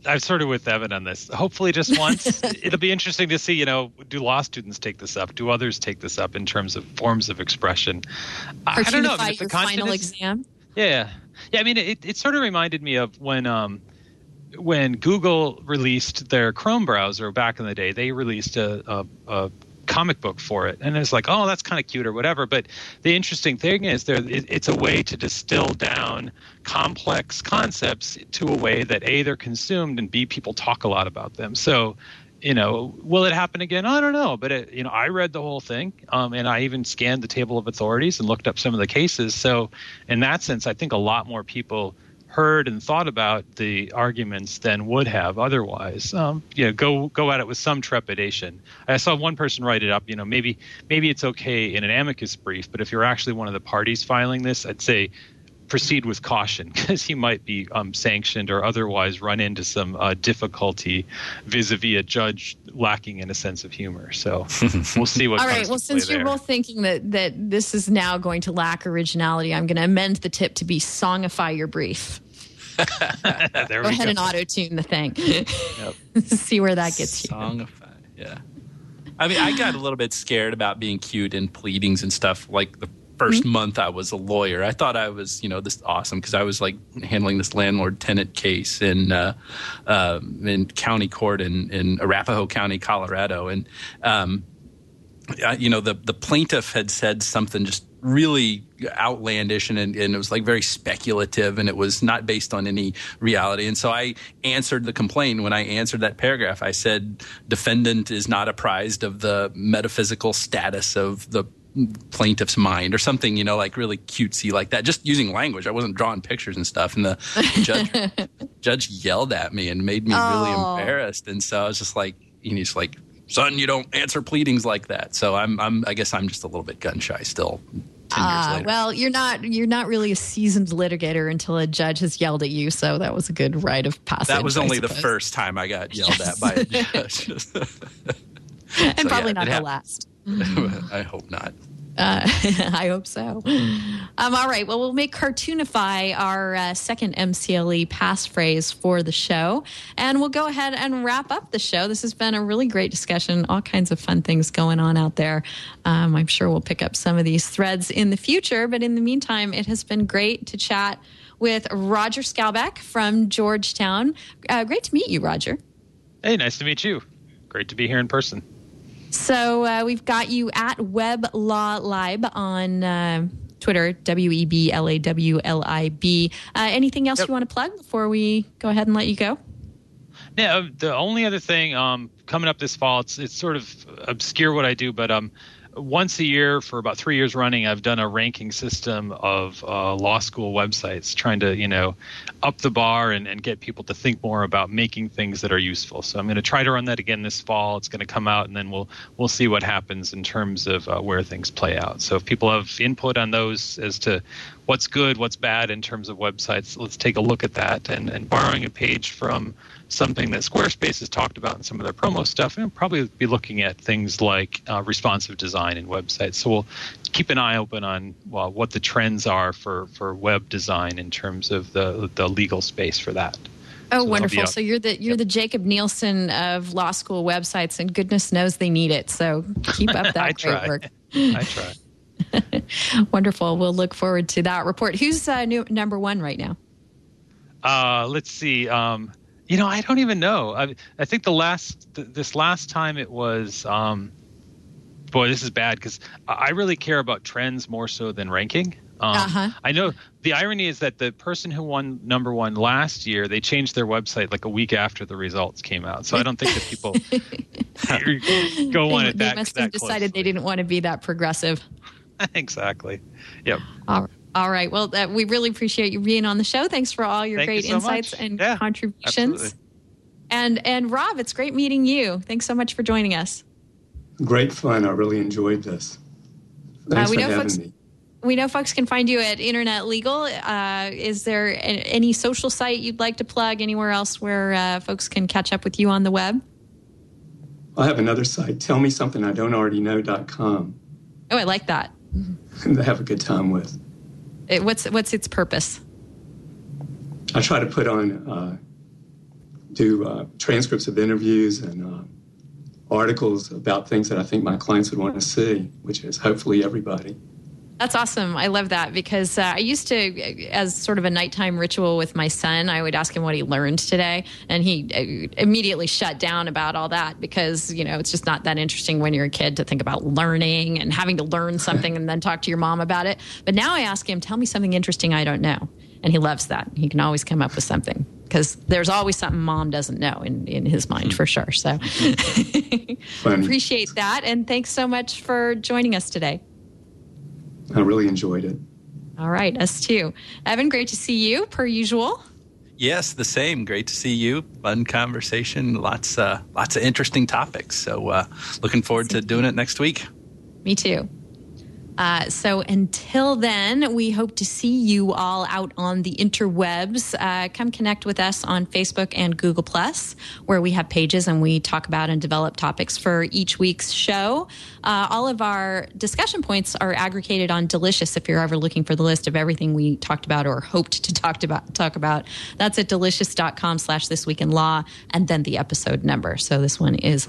Speaker 5: I'm sort of with Evan on this. Hopefully just once. It'll be interesting to see, do law students take this up? Do others take this up in terms of forms of expression? I don't know. I mean,
Speaker 1: your final exam?
Speaker 5: Yeah. I mean, it sort of reminded me of when Google released their Chrome browser back in the day. They released a comic book for it, and it's like, oh, that's kind of cute or whatever. But the interesting thing is it's a way to distill down complex concepts to a way that A, they're consumed, and B, people talk a lot about them. So will it happen again? I don't know. But I read the whole thing, and I even scanned the table of authorities and looked up some of the cases. So in that sense, I think a lot more people heard and thought about the arguments than would have otherwise. Go at it with some trepidation. I saw one person write it up. Maybe it's okay in an amicus brief, but if you're actually one of the parties filing this, I'd say proceed with caution, because he might be sanctioned or otherwise run into some difficulty vis-a-vis a judge lacking in a sense of humor. So we'll see what.
Speaker 1: All right. Well, since you're both thinking that this is now going to lack originality, I'm going to amend the tip to be songify your brief.
Speaker 5: Go
Speaker 1: ahead and auto-tune the thing. Yep. See where that gets you.
Speaker 7: Songify, yeah. I mean, I got a little bit scared about being cute in pleadings and stuff. Like the first month I was a lawyer, I thought I was, this awesome, because I was like handling this landlord-tenant case in county court in Arapahoe County, Colorado, and the plaintiff had said something just really outlandish, and it was like very speculative, and it was not based on any reality. And so I answered the complaint. When I answered that paragraph, I said, defendant is not apprised of the metaphysical status of the plaintiff's mind, or something, like really cutesy like that, just using language. I wasn't drawing pictures and stuff. And the judge yelled at me and made me really embarrassed. And so I was just like, he's like, son, you don't answer pleadings like that. So I guess I'm just a little bit gun shy still. 10 years later.
Speaker 1: Well, you're not really a seasoned litigator until a judge has yelled at you. So that was a good rite of passage.
Speaker 7: That was only the first time I got yelled at by a judge.
Speaker 1: And probably not the last.
Speaker 7: I hope not.
Speaker 1: I hope so. All right. Well, we'll make Cartoonify our second MCLE passphrase for the show. And we'll go ahead and wrap up the show. This has been a really great discussion. All kinds of fun things going on out there. I'm sure we'll pick up some of these threads in the future. But in the meantime, it has been great to chat with Roger Skaubeck from Georgetown. Great to meet you, Roger.
Speaker 5: Hey, nice to meet you. Great to be here in person.
Speaker 1: So we've got you at Web Law Lib on Twitter, WEBLAWLIB. Anything else you want to plug before we go ahead and let you go?
Speaker 5: Yeah, the only other thing coming up this fall, it's sort of obscure what I do, but once a year for about 3 years running, I've done a ranking system of law school websites, trying to, up the bar and get people to think more about making things that are useful. So I'm going to try to run that again this fall. It's going to come out, and then we'll see what happens in terms of where things play out. So if people have input on those as to what's good, what's bad in terms of websites, let's take a look at that. And borrowing a page from something that Squarespace has talked about in some of their promo stuff, and probably be looking at things like responsive design in websites. So we'll keep an eye open on what the trends are for web design in terms of the legal space for that.
Speaker 1: Oh, so wonderful! So you're the Jacob Nielsen of law school websites, and goodness knows they need it. So keep up that great work.
Speaker 5: I try.
Speaker 1: Wonderful. We'll look forward to that report. Who's number one right now?
Speaker 5: Let's see. I don't even know. I think this last time it was. Boy, this is bad because I really care about trends more so than ranking. I know the irony is that the person who won number one last year, they changed their website like a week after the results came out. So I don't think that people go on it that closely. They must have
Speaker 1: decided they didn't want to be that progressive.
Speaker 5: Exactly. Yep.
Speaker 1: All right. Well, we really appreciate you being on the show. Thanks for all your great insights and contributions. Absolutely. And Rob, it's great meeting you. Thanks so much for joining us.
Speaker 6: Great fun. I really enjoyed this. Thanks for having me.
Speaker 1: We know folks can find you at Internet Legal. Is there any social site you'd like to plug? Anywhere else where folks can catch up with you on the web?
Speaker 6: I have another site, tellmesomethingidon'talreadyknow.com.
Speaker 1: Oh, I like that.
Speaker 6: To have a good time with.
Speaker 1: What's its purpose?
Speaker 6: I try to put on do transcripts of interviews and articles about things that I think my clients would want to see, which is hopefully everybody.
Speaker 1: That's awesome. I love that because I used to, as sort of a nighttime ritual with my son, I would ask him what he learned today. And he immediately shut down about all that because, it's just not that interesting when you're a kid to think about learning and having to learn something and then talk to your mom about it. But now I ask him, tell me something interesting I don't know. And he loves that. He can always come up with something because there's always something mom doesn't know in his mind for sure. So appreciate that. And thanks so much for joining us today.
Speaker 6: I really enjoyed it.
Speaker 1: All right, us too. Evan, great to see you, per usual.
Speaker 7: Yes, the same. Great to see you. Fun conversation. Lots of interesting topics. So looking forward to doing it next week.
Speaker 1: Me too. So until then, we hope to see you all out on the interwebs. Come connect with us on Facebook and Google+, where we have pages and we talk about and develop topics for each week's show. All of our discussion points are aggregated on Delicious if you're ever looking for the list of everything we talked about or hoped to talk about. That's at delicious.com/thisweekinlaw and then the episode number. So this one is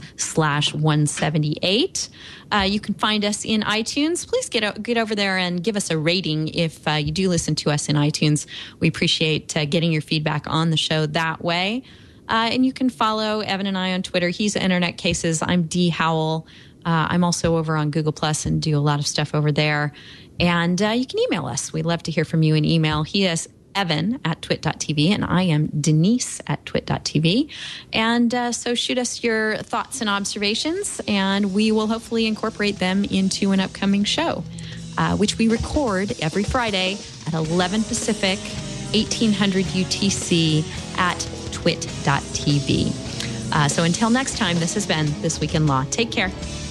Speaker 1: /178. You can find us in iTunes. Please get over there and give us a rating if you do listen to us in iTunes. We appreciate getting your feedback on the show that way. And you can follow Evan and I on Twitter. He's Internet Cases. I'm Dee Howell. I'm also over on Google Plus and do a lot of stuff over there. And you can email us. We'd love to hear from you in email. He is Evan@twit.tv, and I am Denise @twit.tv. And so shoot us your thoughts and observations, and we will hopefully incorporate them into an upcoming show, which we record every Friday at 11 Pacific, 1800 UTC at twit.tv. So until next time, this has been This Week in Law. Take care.